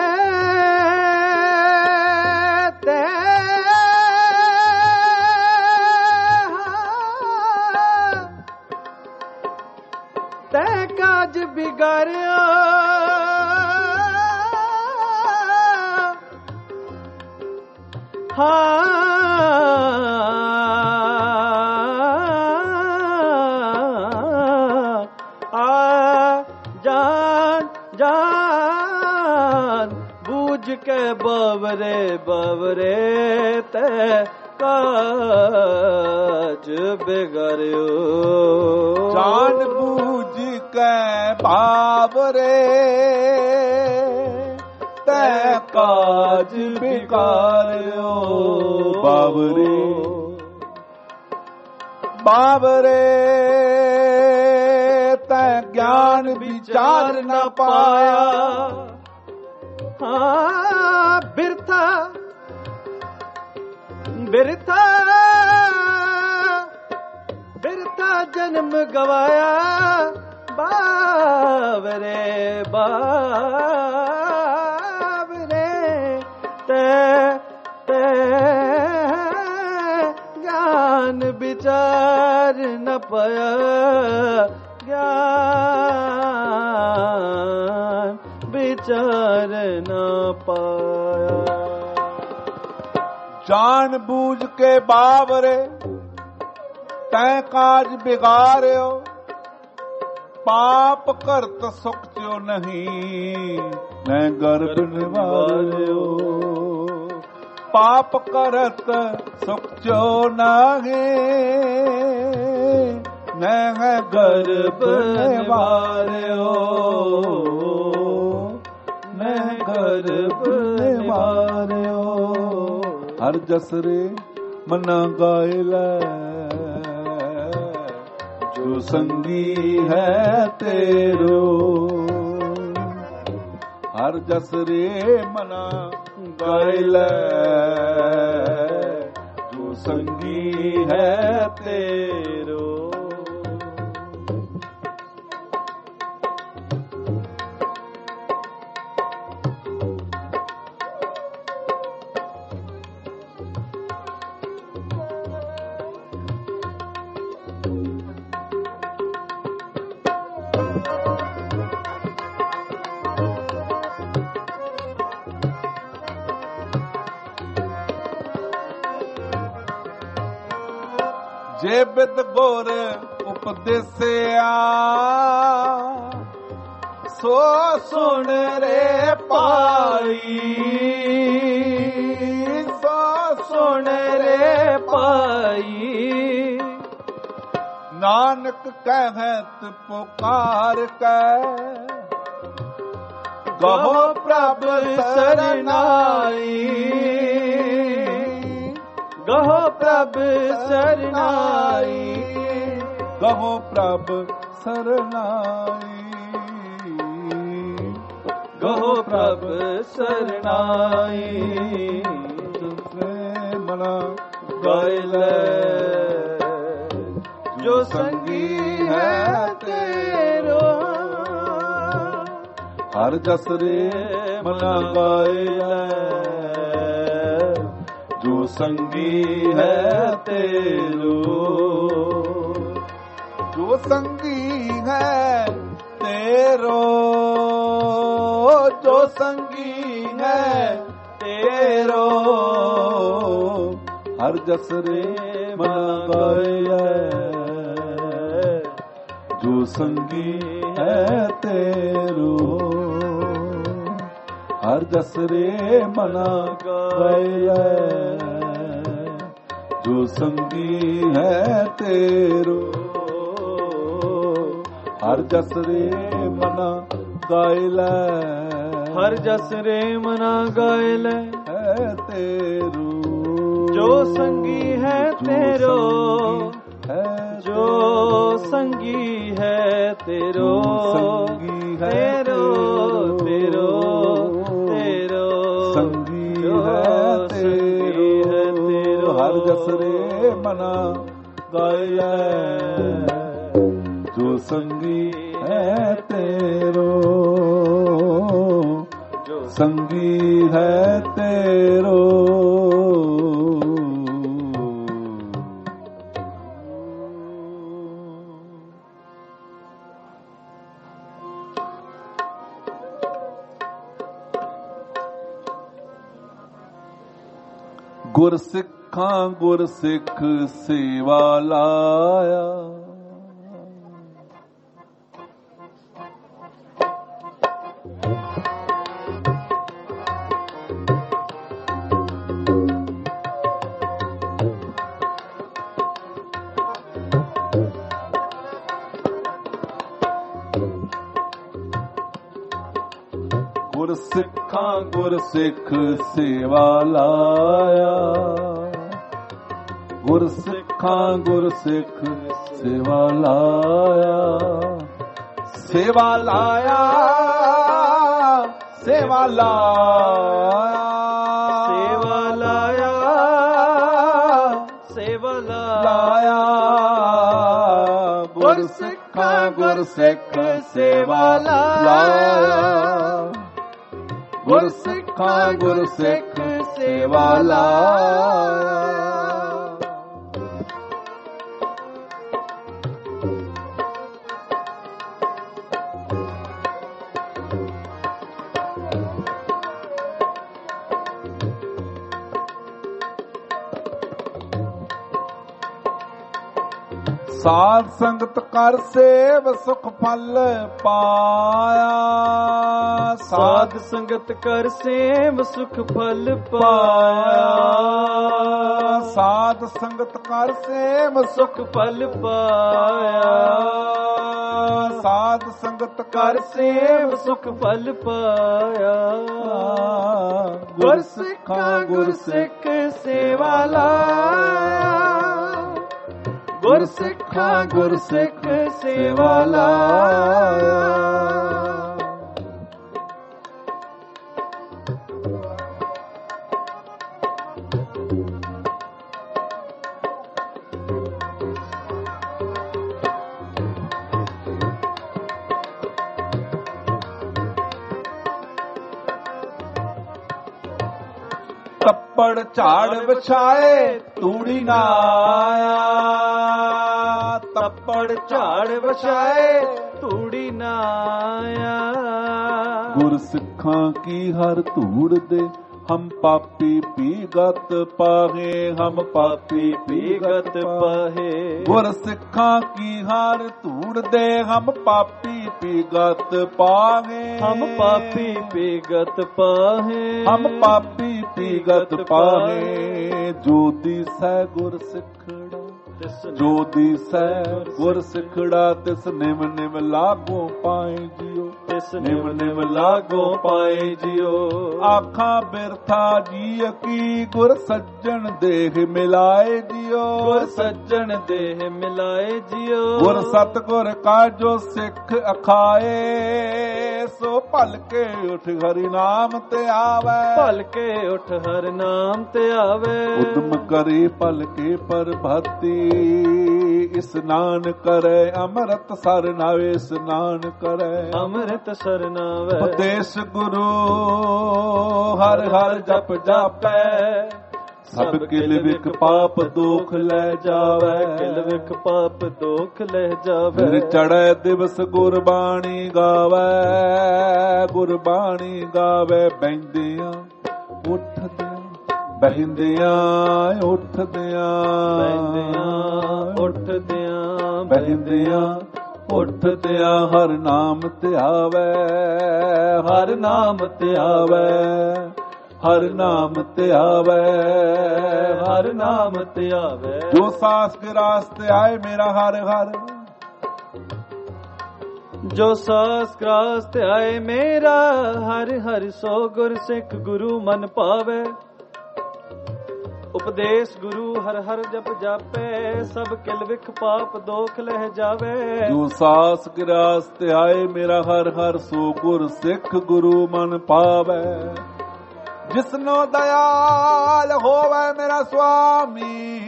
काज बिगाड़िया, हाँ जान बूझ के बावरे बावरे ते काज बिगाड़ियो जान बूझ के बावरे ते काज बिगाड़ियो बावरे बावरे तै ज्ञान विचार न पाया हाँ बिरथा बिरथा बिरथा जन्म गवाया बावरे बावरे ते ज्ञान विचार न पाया ज्ञान विचार न पाया जान बूझ के बावरे तै काज बिगाड़ियो पाप करत सुख चो नहीं मैं गर्भ निवारियो पाप करत सुख चो नहीं मैं गर्भ निवारियो मैं गर्भ निवारियो हर जसरे मना गायला जो संगी है तेरो हर जसरे मना गायला जो संगी है तेरो जे बिद गोर उपदेसिया सो सुन रे पाई सो सुन रे पाई नानक कहत पुकार के गहो प्रभ सरनाई गहो प्रभ सरनाई गहो प्रभ सरनाई गहो प्रभ सरनाई मना गायले जो संगी है तेरो हर जसरे मना गायले जो संगी है तेरो जो संगी है तेरो जो संगी है तेरो हर जसरे मना गाए जो संगी है तेरो हर जसरे मना गाए जो संगी है तेरो हर जसरे मना गायले हर जसरे मना गायले है तेरो जो संगी है तेरो जो संगी है तेरो तेरो तेरो तेरो संगी है तेरो हर जसरे मना गायले जो संगी है तेरो जो संगी है तेरो गुरसिखां गुरसिख सेवा लाया ਗੁਰ ਸਿੱਖਾਂ ਗੁਰ ਸਿੱਖ ਸੇਵਾ ਲਾਇਆ, ਗੁਰ ਸਿੱਖਾਂ ਗੁਰ ਸਿੱਖ ਸੇਵਾ ਲਾਇਆ, ਸੇਵਾ ਲਾਇਆ, ਸੇਵਾ ਲਾਇਆ, ਸੇਵਾ ਲਾਇਆ, ਸੇਵਾ ਲਾਇਆ, ਗੁਰ ਸਿੱਖਾਂ ਗੁਰ ਸਿੱਖ ਸੇਵਾ ਲਾਇਆ, ਗੁਰ ਸਿੱਖਾਂ ਗੁਰ ਸਿੱਖ ਸੇਵਾ ਲਾਇਆ। ਸਾਧ ਸੰਗਤ ਕਰ ਸੇਵ ਸੁਖ ਫਲ ਪਾਇਆ, ਸਾਧ ਸੰਗਤ ਕਰ ਸੇਵ ਸੁਖ ਫਲ ਪਾਇਆ, ਸਾਧ ਸੰਗਤ ਕਰ ਸੇਵ ਸੁਖ ਫਲ ਪਾਇਆ, ਸਾਧ ਸੰਗਤ ਕਰ ਸੇਵ ਸੁਖ ਫਲ ਪਾਇਆ, ਗੁਰ ਸਿੱਖਾਂ ਗੁਰ ਸਿੱਖ ਸੇਵਾ ਲਾਇਆ, ਗੁਰ ਸਿੱਖਾਂ ਗੁਰ ਸਿੱਖ ਸੇਵਾ ਲਾਇਆ। ਤੱਪੜ ਝਾੜ ਵਿਛਾਏ ਤੂੜੀ ਨਾ ਆਇਆ, ਤੱਪੜ ਝਾੜ ਵਿਛਾਏ ਤੂੜੀ ਨਾ ਆਇਆ, ਗੁਰ ਸਿੱਖਾਂ ਕੀ ਹਰ ਧੂੜ ਦੇ ਹਮ ਪਾਪੀ ਪੀਗਤ ਪਾਹੇ, ਹਮ ਪਾਪੀ ਪੀਗਤ ਪਾਹੇ, ਗੁਰ ਸਿੱਖਾਂ ਕੀ ਹਰ ਧੂੜ ਦੇ ਹਮ ਪਾਪੀ ਪੀਗਤ ਪਾਹੇ, ਹਮ ਪਾਪੀ ਪੀਗਤ ਪਾਹੇ, ਹਮ ਪਾਪੀ ਪੀਗਤ ਪਾਹੇ, ਜੋ ਦਿਸੈ ਗੁਰ ਸਿੱਖੜਾ, ਜੋ ਦਿਸੈ ਗੁਰ ਸਿੱਖੜਾ, ਤਿਸ ਨਿਮ ਨਿਮ ਲਾਗੋ ਪਾਏ ਜਿਉ, ਤਿਸ ਨਿਮ ਨਿਮ ਲਾਗੋ ਪਾਏ ਜਿਉ, ਆਖਾਂ ਬਿਰਥਾ ਜੀ ਕੀ ਗੁਰ ਸੱਜਣ ਦੇਹ ਮਿਲਾਏ ਜਿਉ, ਗੁਰ ਸੱਜਣ ਦੇਹ ਮਿਲਾਏ ਜਿਉ, ਗੁਰ ਸਤਿਗੁਰ ਕਾ ਜੋ ਸਿੱਖ ਅਖਾਏ, ਸੋ ਭਲ ਕੇ ਉਠ ਹਰਿ ਨਾਮ ਤੇ ਆਵੇ, ਭਲ ਕੇ ਉਠ ਹਰਿ ਨਾਮ ਤੇ ਆਵੇ, ਉਦਮ ਕਰੇ ਭਲ ਕੇ ਪ੍ਰਭਾਤੀ, ਇਸਨਾਨ ਕਰੇ ਅੰਮ੍ਰਿਤ ਸਰ ਨਾਵੇ, ਇਸਨਾਨ ਕਰੇ ਅੰਮ੍ਰਿਤ ਸਰ ਨਾਵੇ, ਉਪਦੇਸ਼ ਗੁਰੂ ਹਰ ਹਰ ਜਪ ਜਾਪੈ, ਸਭ ਕਿਲ ਵਿਖ ਪਾਪ ਦੁਖ ਲੈ ਜਾਵੇ, ਕਿਲ ਵਿਖ ਪਾਪ ਦੁਖ ਲੈ ਜਾਵੇ, ਫਿਰ ਚੜ੍ਹੈ ਦਿਵਸ ਗੁਰਬਾਣੀ ਗਾਵੇ, ਗੁਰਬਾਣੀ ਗਾਵੇ, ਬੈਂਦਿਆਂ ਉੱਠਦਿਆਂ ਬਹਿੰਦਿਆਂ ਉੱਠਦਿਆਂ, ਬਹਿੰਦਿਆਂ ਉੱਠਦਿਆਂ, ਬਹਿੰਦਿਆਂ ਉੱਠਦਿਆਂ, ਹਰ ਨਾਮ ਧਿਆਵੈ, ਹਰ ਨਾਮ ਧਿਆਵੈ, ਹਰ ਨਾਮ ਧਿਆਵੈ, ਹਰ ਨਾਮ ਧਿਆਵੈ, ਜੋ ਸਾਸ ਗਿਰਾਸ ਤੇ ਆਏ ਮੇਰਾ ਹਰ ਹਰ, ਜੋ ਸਾਸ ਗ੍ਰਾਸ ਤੇ ਆਏ ਮੇਰਾ ਹਰ ਹਰ, ਸੋ ਗੁਰ ਸਿੱਖ ਗੁਰੂ ਮਨ ਪਾਵੇ, ਉਪਦੇਸ਼ ਗੁਰੂ ਹਰ ਹਰ ਜਪ ਜਾਪੇ, ਸਭ ਕਿਲ ਵਿਖ ਪਾਪ ਦੋਖ ਲਹਿ ਜਾਵੇ, ਜੋ ਸਾਸ ਗਿਰਾਸ ਤੇ ਆਏ ਮੇਰਾ ਹਰ ਹਰ, ਸੋ ਗੁਰ ਸਿੱਖ ਗੁਰੂ ਮਨ ਪਾਵੇ, ਜਿਸਨੋ ਦਇਆਲ ਹੋਵੇ ਮੇਰਾ ਸੁਆਮੀ,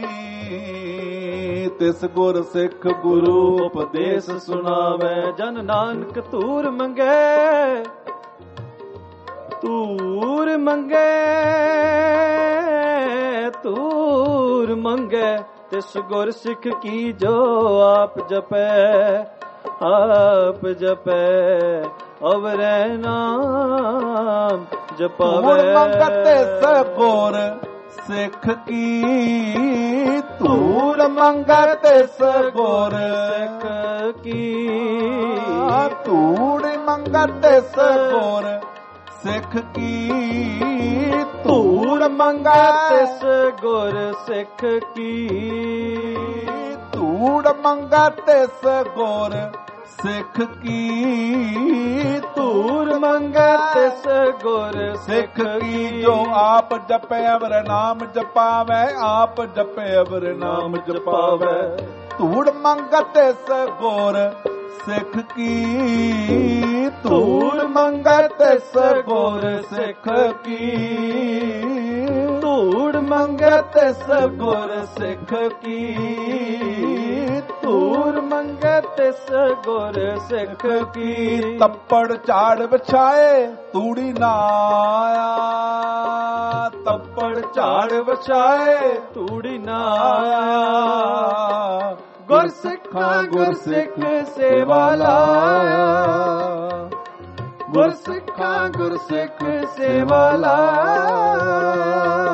ਤਿਸ ਗੁਰ ਸਿੱਖ ਗੁਰੂ ਉਪਦੇਸ਼ ਸੁਣਾਵੇ, ਜਨ ਨਾਨਕ ਧੂਰ ਮੰਗੇ, ਧੂਰ ਮੰਗੇ, ਧੂਰ ਮੰਗੇ, ਤਿਸ ਗੁਰ ਸਿੱਖ ਕੀ ਜੋ ਆਪ ਜਪੈ, ਆਪ ਜਪੈ, ਅਵਰੈ ਨਾਮ ਜਪਾਵੇ, ਮੰਗਤ ਤਿਸ ਗੁਰ ਸਿੱਖ ਕੀ, ਧੂੜ ਮੰਗਤ ਤਿਸ ਗੁਰ ਸਿੱਖ ਕੀ, ਧੂੜ ਮੰਗਤ ਤਿਸ ਗੁਰ ਸਿੱਖ ਕੀ, ਧੂੜ ਮੰਗਤ ਤਿਸ ਗੁਰ ਸਿੱਖ ਕੀ, ਧੂੜ ਮੰਗਤ ਤਿਸ ਗੁਰ ਸਿੱਖ ਕੀ ਧੂੜ ਮੰਗੈ ਤਿਸ ਗੁਰ ਸਿੱਖ ਕੀ ਜੋ ਆਪ ਜਪੈ ਅਵਰ ਨਾਮ ਜਪਾਵੈ ਆਪ ਜਪੈ ਅਵਰ ਨਾਮ ਜਪਾਵੈ ਧੂੜ ਮੰਗਤ ਤਿਸ ਗੁਰ ਸਿੱਖ ਕੀ ਧੂੜ ਮੰਗਤ ਤਿਸ ਗੁਰ ਸਿੱਖ ਕੀ ਧੂੜ ਮੰਗਤ ਤਿਸ ਗੁਰ ਸਿੱਖ ਕੀ ਧੂੜ ਮੰਗਤ ਤਿਸ ਗੁਰ ਸਿੱਖ ਕੀ ਤੱਪੜ ਝਾੜ ਵਿਛਾਏ ਤੂੜੀ ਨਾ ਆਇਆ ਤੱਪੜ ਝਾੜ ਵਿਛਾਏ ਤੂੜੀ ਨਾ ਆਇਆ ਗੁਰ ਸਿੱਖਾਂ ਗੁਰ ਸਿੱਖ ਸੇਵਾ ਲਾਇਆ ਗੁਰ ਸਿੱਖਾਂ ਗੁਰ ਸਿੱਖ ਸੇਵਾ ਲਾਇਆ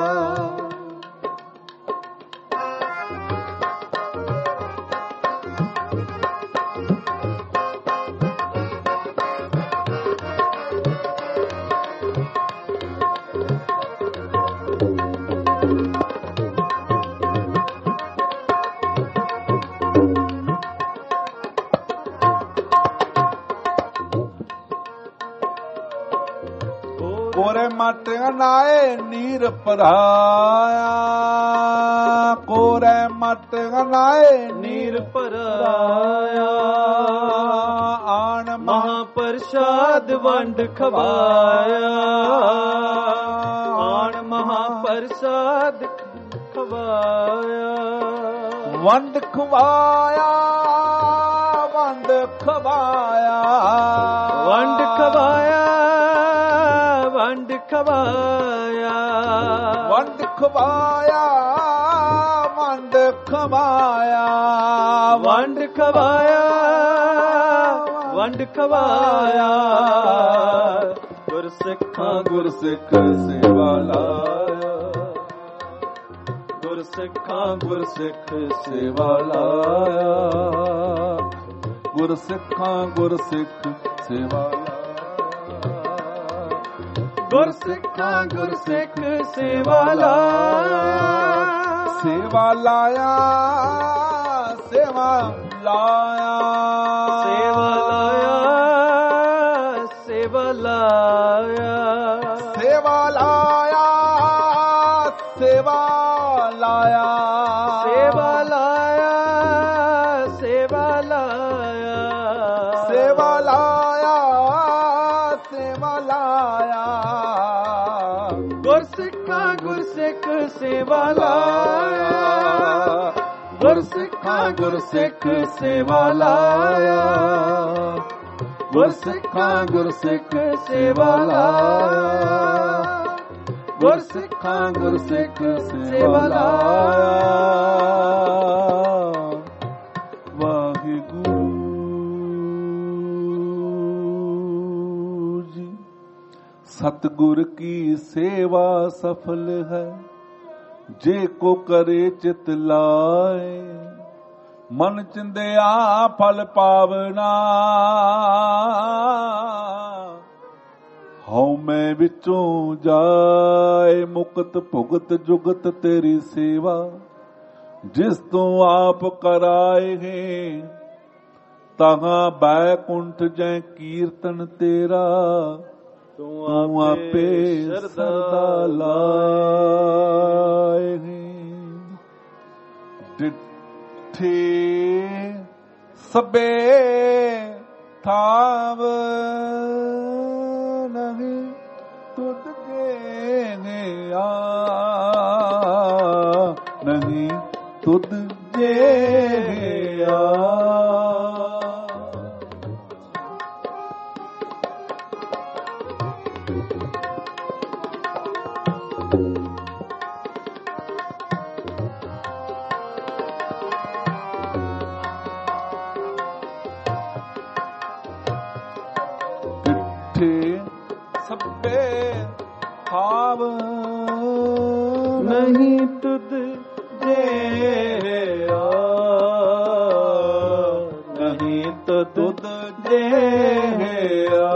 ਕੋਰੇ ਮਟ ਨਾਏ ਨੀਰ ਭਰਾਇਆ ਕੋਰੇ ਮਟ ਨਾਏ ਨੀਰ ਭਰਾਇਆ ਆਣ ਮਹਾਪਰਸ਼ਾਦ ਵੰਡ ਖਵਾਇਆ ਆਣ ਮਹਾਪਰਸ਼ਾਦ ਖਵਾਇਆ ਵੰਡ ਖਵਾਇਆ ਵੰਡ ਖਵਾਇਆ ਵੰਡ ਖਵਾਇਆ ਵੰਡ ਖਵਾਇਆ ਵੰਡ ਖਵਾਇਆ ਵੰਡ ਖਵਾਇਆ ਵੰਡ ਖਵਾਇਆ ਵੰਡ ਖਵਾਇਆ ਗੁਰ ਸਿੱਖਾਂ ਗੁਰ ਸਿੱਖ ਸੇਵਾ ਲਾਇਆ ਗੁਰ ਸਿੱਖਾਂ ਗੁਰ ਸਿੱਖ ਸੇਵਾ ਲਾਇਆ ਗੁਰ ਸਿੱਖਾਂ ਗੁਰ ਸਿੱਖ ਸੇਵਾ ਗੁਰ ਸਿੱਖਾਂ ਗੁਰ ਸਿੱਖ ਸੇਵਾ ਲਾਇਆ ਸੇਵਾ ਲਾਇਆ ਸੇਵਾ ਲਾਇਆ ਸੇਵਾ ਲਾਇਆ ਸੇਵਾ ਲਾਇਆ ਸੇਵਾ ਲਾਇਆ ਸੇਵਾ ਲਾਇਆ ਸੇਵਾ ਲਾਇਆ ਸੇਵਾ ਲਾਇਆ ਸੇਵਾ ਲਾਇਆ ਗੁਰ ਸਿੱਖਾਂ ਗੁਰ ਸਿੱਖ ਸੇਵਾ ਲਾਇਆ ਗੁਰ ਸਿੱਖਾਂ ਗੁਰ ਸਿੱਖ ਸੇਵਾ ਲਾਇਆ ਗੁਰ ਸਿੱਖਾਂ ਗੁਰ ਸਿੱਖ ਸੇਵਾ ਲਾਇਆ ਗੁਰ ਸਿੱਖਾਂ ਗੁਰ ਸਿੱਖ ਸੇਵਾ ਲਾਇਆ ਵਾਹਿਗੁਰੂ ਜੀ ਸਤਿਗੁਰ ਕੀ ਸੇਵਾ ਸਫਲ ਹੈ ਜੇ ਕੋ ਕਰੇ ਚਿਤ ਲਾਏ ਮਨ ਚਿੰਦਿਆ ਫਲ ਪਾਵਨਾ ਹਉ ਮੈਂ ਵਿੱਚੋਂ ਜਾਏ ਮੁਕਤ ਭੁਗਤ ਜੁਗਤ ਤੇਰੀ ਸੇਵਾ ਜਿਸ ਤੋਂ ਆਪ ਕਰਾਏ ਹੈ ਤਹਾਂ ਬੈਕੁੰਠ ਜੈ ਕੀਰਤਨ ਤੇਰਾ ਤੂੰ ਆਪੇ ਸਰਦਾ ਲਾਏ ਡਿੱਠੇ ਸਭੇ ਥਾਵ ਨਹੀਂ ਤੁਧ ਜੇ ਆ ਨਹੀਂ ਤੁਧ ਜੇ ਆ ਸਭੇ ਭਾਵ ਨਹੀਂ ਤੁਧ ਜੇ ਆ ਨਹੀਂ ਤੁਧ ਜੇ ਆ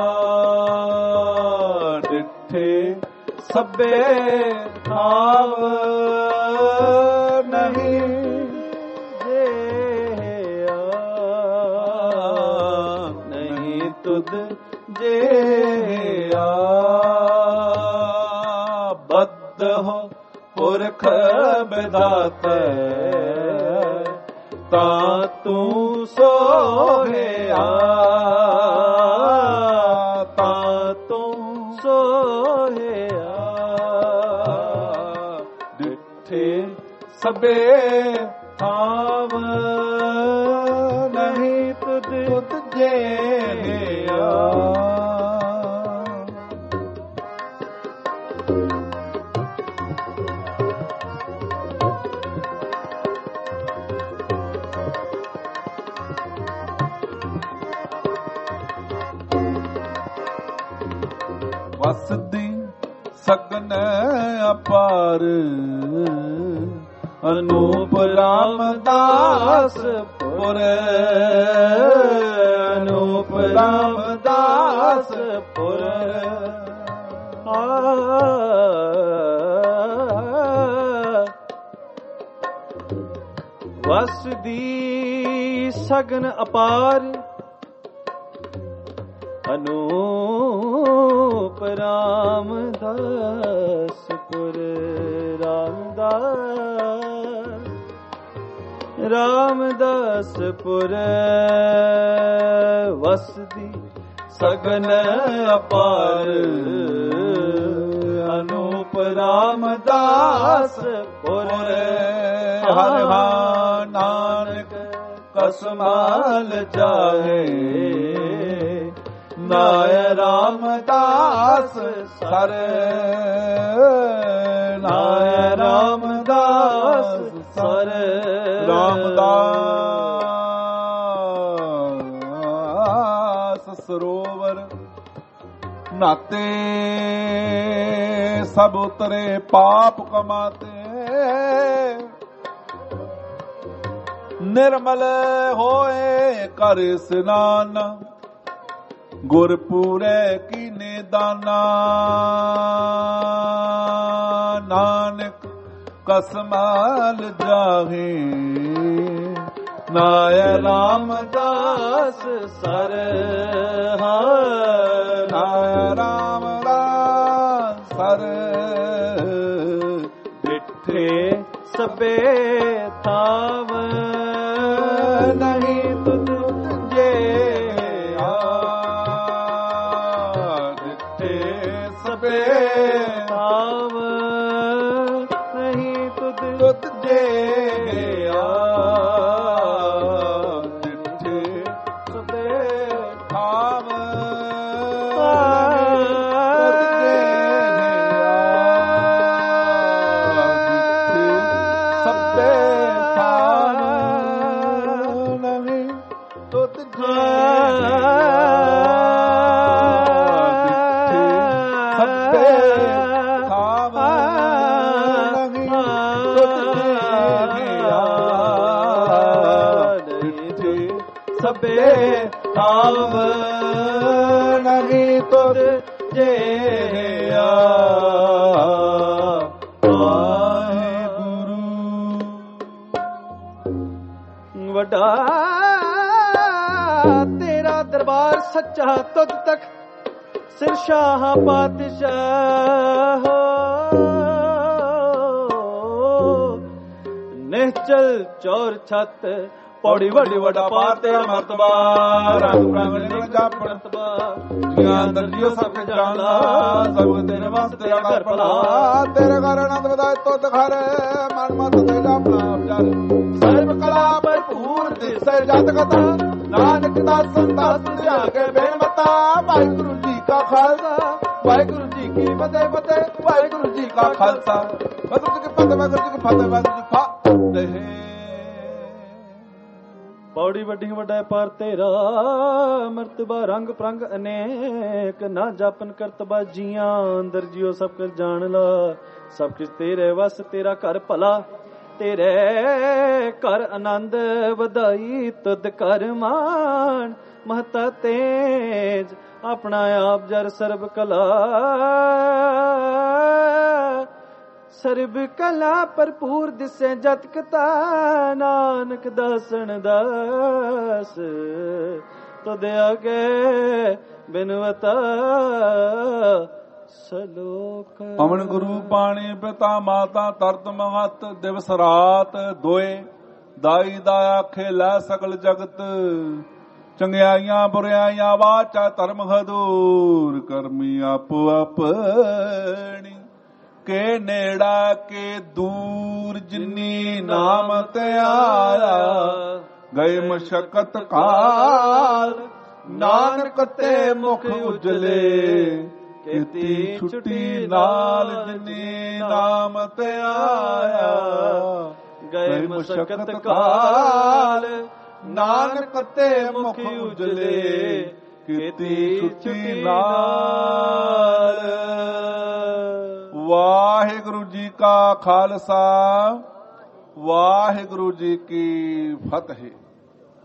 ਡਿੱਠੇ ਸਭੇ ਭਾਵ ਨਹੀਂ ਜੇ ਆ ਬੱਧ ਹੋ ਪੁਰਖ ਵਿਧਾਤੇ ਤਾਂ ਤੂੰ ਸੋਹਿਆ ਤਾਂ ਤੂੰ ਸੋਹਿਆ ਡਿਠੇ ਸਭੇ ਥਾਵ ਨਹੀਂ ਤੁਧ ਜੇਆ ਵਸਦੀ ਸਗਨ ਅਪਾਰ ਅਨੂਪ ਰਾਮਦਾਸ ਪੁਰ ਅਨੂਪ ਰਾਮਦਾਸ ਪੁਰ ਵਸਦੀ ਸਗਨ ਅਪਾਰ ਅਨੂਪ ਰਾਮਦਾਸ ਪੁਰ ਰਾਮਦਾਸ ਪੁਰ ਵਸਦੀ ਸਗਨ ਅਪਾਰ ਅਨੂਪ ਰਾਮਦਾਸ ਪੁਰ ਹਰਿ ਨਾਨਕ ਕਸਮਾਲ ਜਾਏ ਨਾਇ ਰਾਮਦਾਸ ਸਰ ਨਾਇ ਰਾਮਦਾਸ ਸਰ ਰਾਮਦਾਸ ਸਰੋਵਰ ਨਾਤੇ ਸਭ ਉਤਰੇ ਪਾਪ ਕਮਾਤੇ ਨਿਰਮਲ ਹੋਏ ਕਰ ਇਸਨਾਨ ਗੁਰਪੂਰੇ ਕੀਨੇ ਦਾਨਾ ਨਾਨਕ ਕਸਮਾਲ ਜਾਹੇ ਨਾਇ ਰਾਮਦਾਸ ਸਰ ਨਾਇ ਰਾਮਦਾਸ ਸਰ ਡਿਠੇ ਸਭੇ ਥਾਵ ਨਹੀਂ ਤੁਧ ਜੇ ਸਭੇ ਥਾਵ ਨਹੀਂ ਤੁਧ ਜੇ ਡਿਠੇ ਸਭੇ ਥਾਵ ਸਭੇ ਥਾਵ ਨਹੀਂ ਤੁਧ ਜੇਆ ਵਾਹਿਗੁਰੂ। ਵੱਡਾ ਤੇਰਾ ਦਰਬਾਰ ਸੱਚਾ ਤੁਧ ਤੱਕ ਸਿਰ ਸ਼ਾਹ ਪਾਤਸ਼ਾਹ ਨਿਹਚਲ ਚੌਰ ਛੱਤ ਪੌੜੀ ਵੱਡੀ ਵੱਡਾ ਪਾਰ ਤੇਰਾ ਮਰਤਬਾ ਰੰਗ ਪ੍ਰਾਂਗਣ ਨੇ ਜਾਪਣ ਤਬਾ ਜੀਆਂ ਅੰਦਰ ਜੀਓ ਸਭ ਕੇ ਜਾਣਦਾ ਸਭ ਤੇਰੇ ਵਾਸਤੇ ਤੇਰਾ ਘਰ ਭਲਾ ਤੇਰੇ ਘਰ ਆਨੰਦ ਵਧਾਏ ਤੁਧ ਘਰ ਮਨ ਮਤ ਤੇ ਜਾਪਣਾ ਵਿਚਾਰ ਸਰਬ ਕਲਾ ਭਰਪੂਰ ਦਿਸੈ ਜਤ ਕਥਾ ਨਾਨਕ ਦਾ ਸੰਤਾ ਸੁਝਾ ਕੇ ਬੇਨਮਤਾ ਵਾਹਿਗੁਰੂ ਜੀ ਕਾ ਖਾਲਸਾ ਵਾਹਿਗੁਰੂ ਜੀ ਕੀ ਫਤਿਹ ਫਤਿਹ ਵਾਹਿਗੁਰੂ ਜੀ ਕਾ ਖਾਲਸਾ ਵਾਹਿਗੁਰੂ ਜੀ ਕੀ ਫਤਿਹ ਵਾਹਿਗੁਰੂ ਜੀ ਕੀ ਫਤਿਹ ਵਾਹਿਗੁਰੂ ਜੀ ਫਤਿਹ। ਪੌੜੀ ਵੱਡੀ ਵੱਡਾ ਪਰ ਤੇਰਾ ਮਰਤਬਾ ਰੰਗ ਪ੍ਰੰਗ ਅਨੇਕ ਨਾ ਜਾਪਨ ਕਰਤਬਾ ਜੀਆਂ ਅੰਦਰ ਜਿਉ ਸਭ ਕਰ ਜਾਣ ਲਾ ਸਭ ਕਿਛ ਤੇਰੇ ਵਸ ਤੇਰਾ ਘਰ ਭਲਾ ਤੇਰੇ ਘਰ ਆਨੰਦ ਵਧਾਈ ਤੁਧ ਕਰ ਮਾਨ ਮਹਤਾ ਤੇਜ ਆਪਣਾ ਆਪ ਜਰ ਸਰਬ ਕਲਾ ਸਰਬ ਕਲਾ ਭਰਪੂਰ ਦਿਸੇ ਜਤ ਕਤਾ ਨਾਨਕ ਦਾਸਨ ਦਾਸ ਤੁਧ ਅਗੇ ਬਿਨਵਤ ਸਲੋਕ। ਪਵਨ ਗੁਰੂ ਪਾਣੀ ਪਿਤਾ ਮਾਤਾ ਤਰਤ ਮਹਤ ਦਿਵਸ ਰਾਤ ਦੋਏ ਦਾਈ ਦਾ ਆਖੇ ਲੈ ਸਗਲ ਜਗਤ ਚੰਗਿਆਈਆਂ ਬੁਰਿਆਈਆਂ ਵਾਚਾ ਧਰਮ ਹਦੂਰ ਕਰਮੀ ਆਪੋ ਆਪਣੀ ਕੇ ਨੇੜਾ ਕੇ ਦੂਰ ਜਿਨੀ ਨਾਮ ਤੇ ਆਇਆ ਗਏ ਮਸ਼ਕਤ ਕਾਲ ਨਾਨਕ ਤੇ ਮੁਖ ਉਜਲੇ ਕੀਤੀ ਛੁੱਟੀ ਨਾਲ ਜਿਨੀ ਨਾਮ ਤੇ ਆਇਆ ਗਏ ਮਸ਼ਕਤ ਕਾਲ ਨਾਨਕ ਤੇ ਮੁਖ ਉਜਲੇ ਕੀਤੀ ਛੁੱਟੀ ਨਾਲ। ਵਾਹਿਗੁਰੂ ਜੀ ਕਾ ਖਾਲਸਾ ਵਾਹਿਗੁਰੂ ਜੀ ਕੀ ਫਤਿਹ।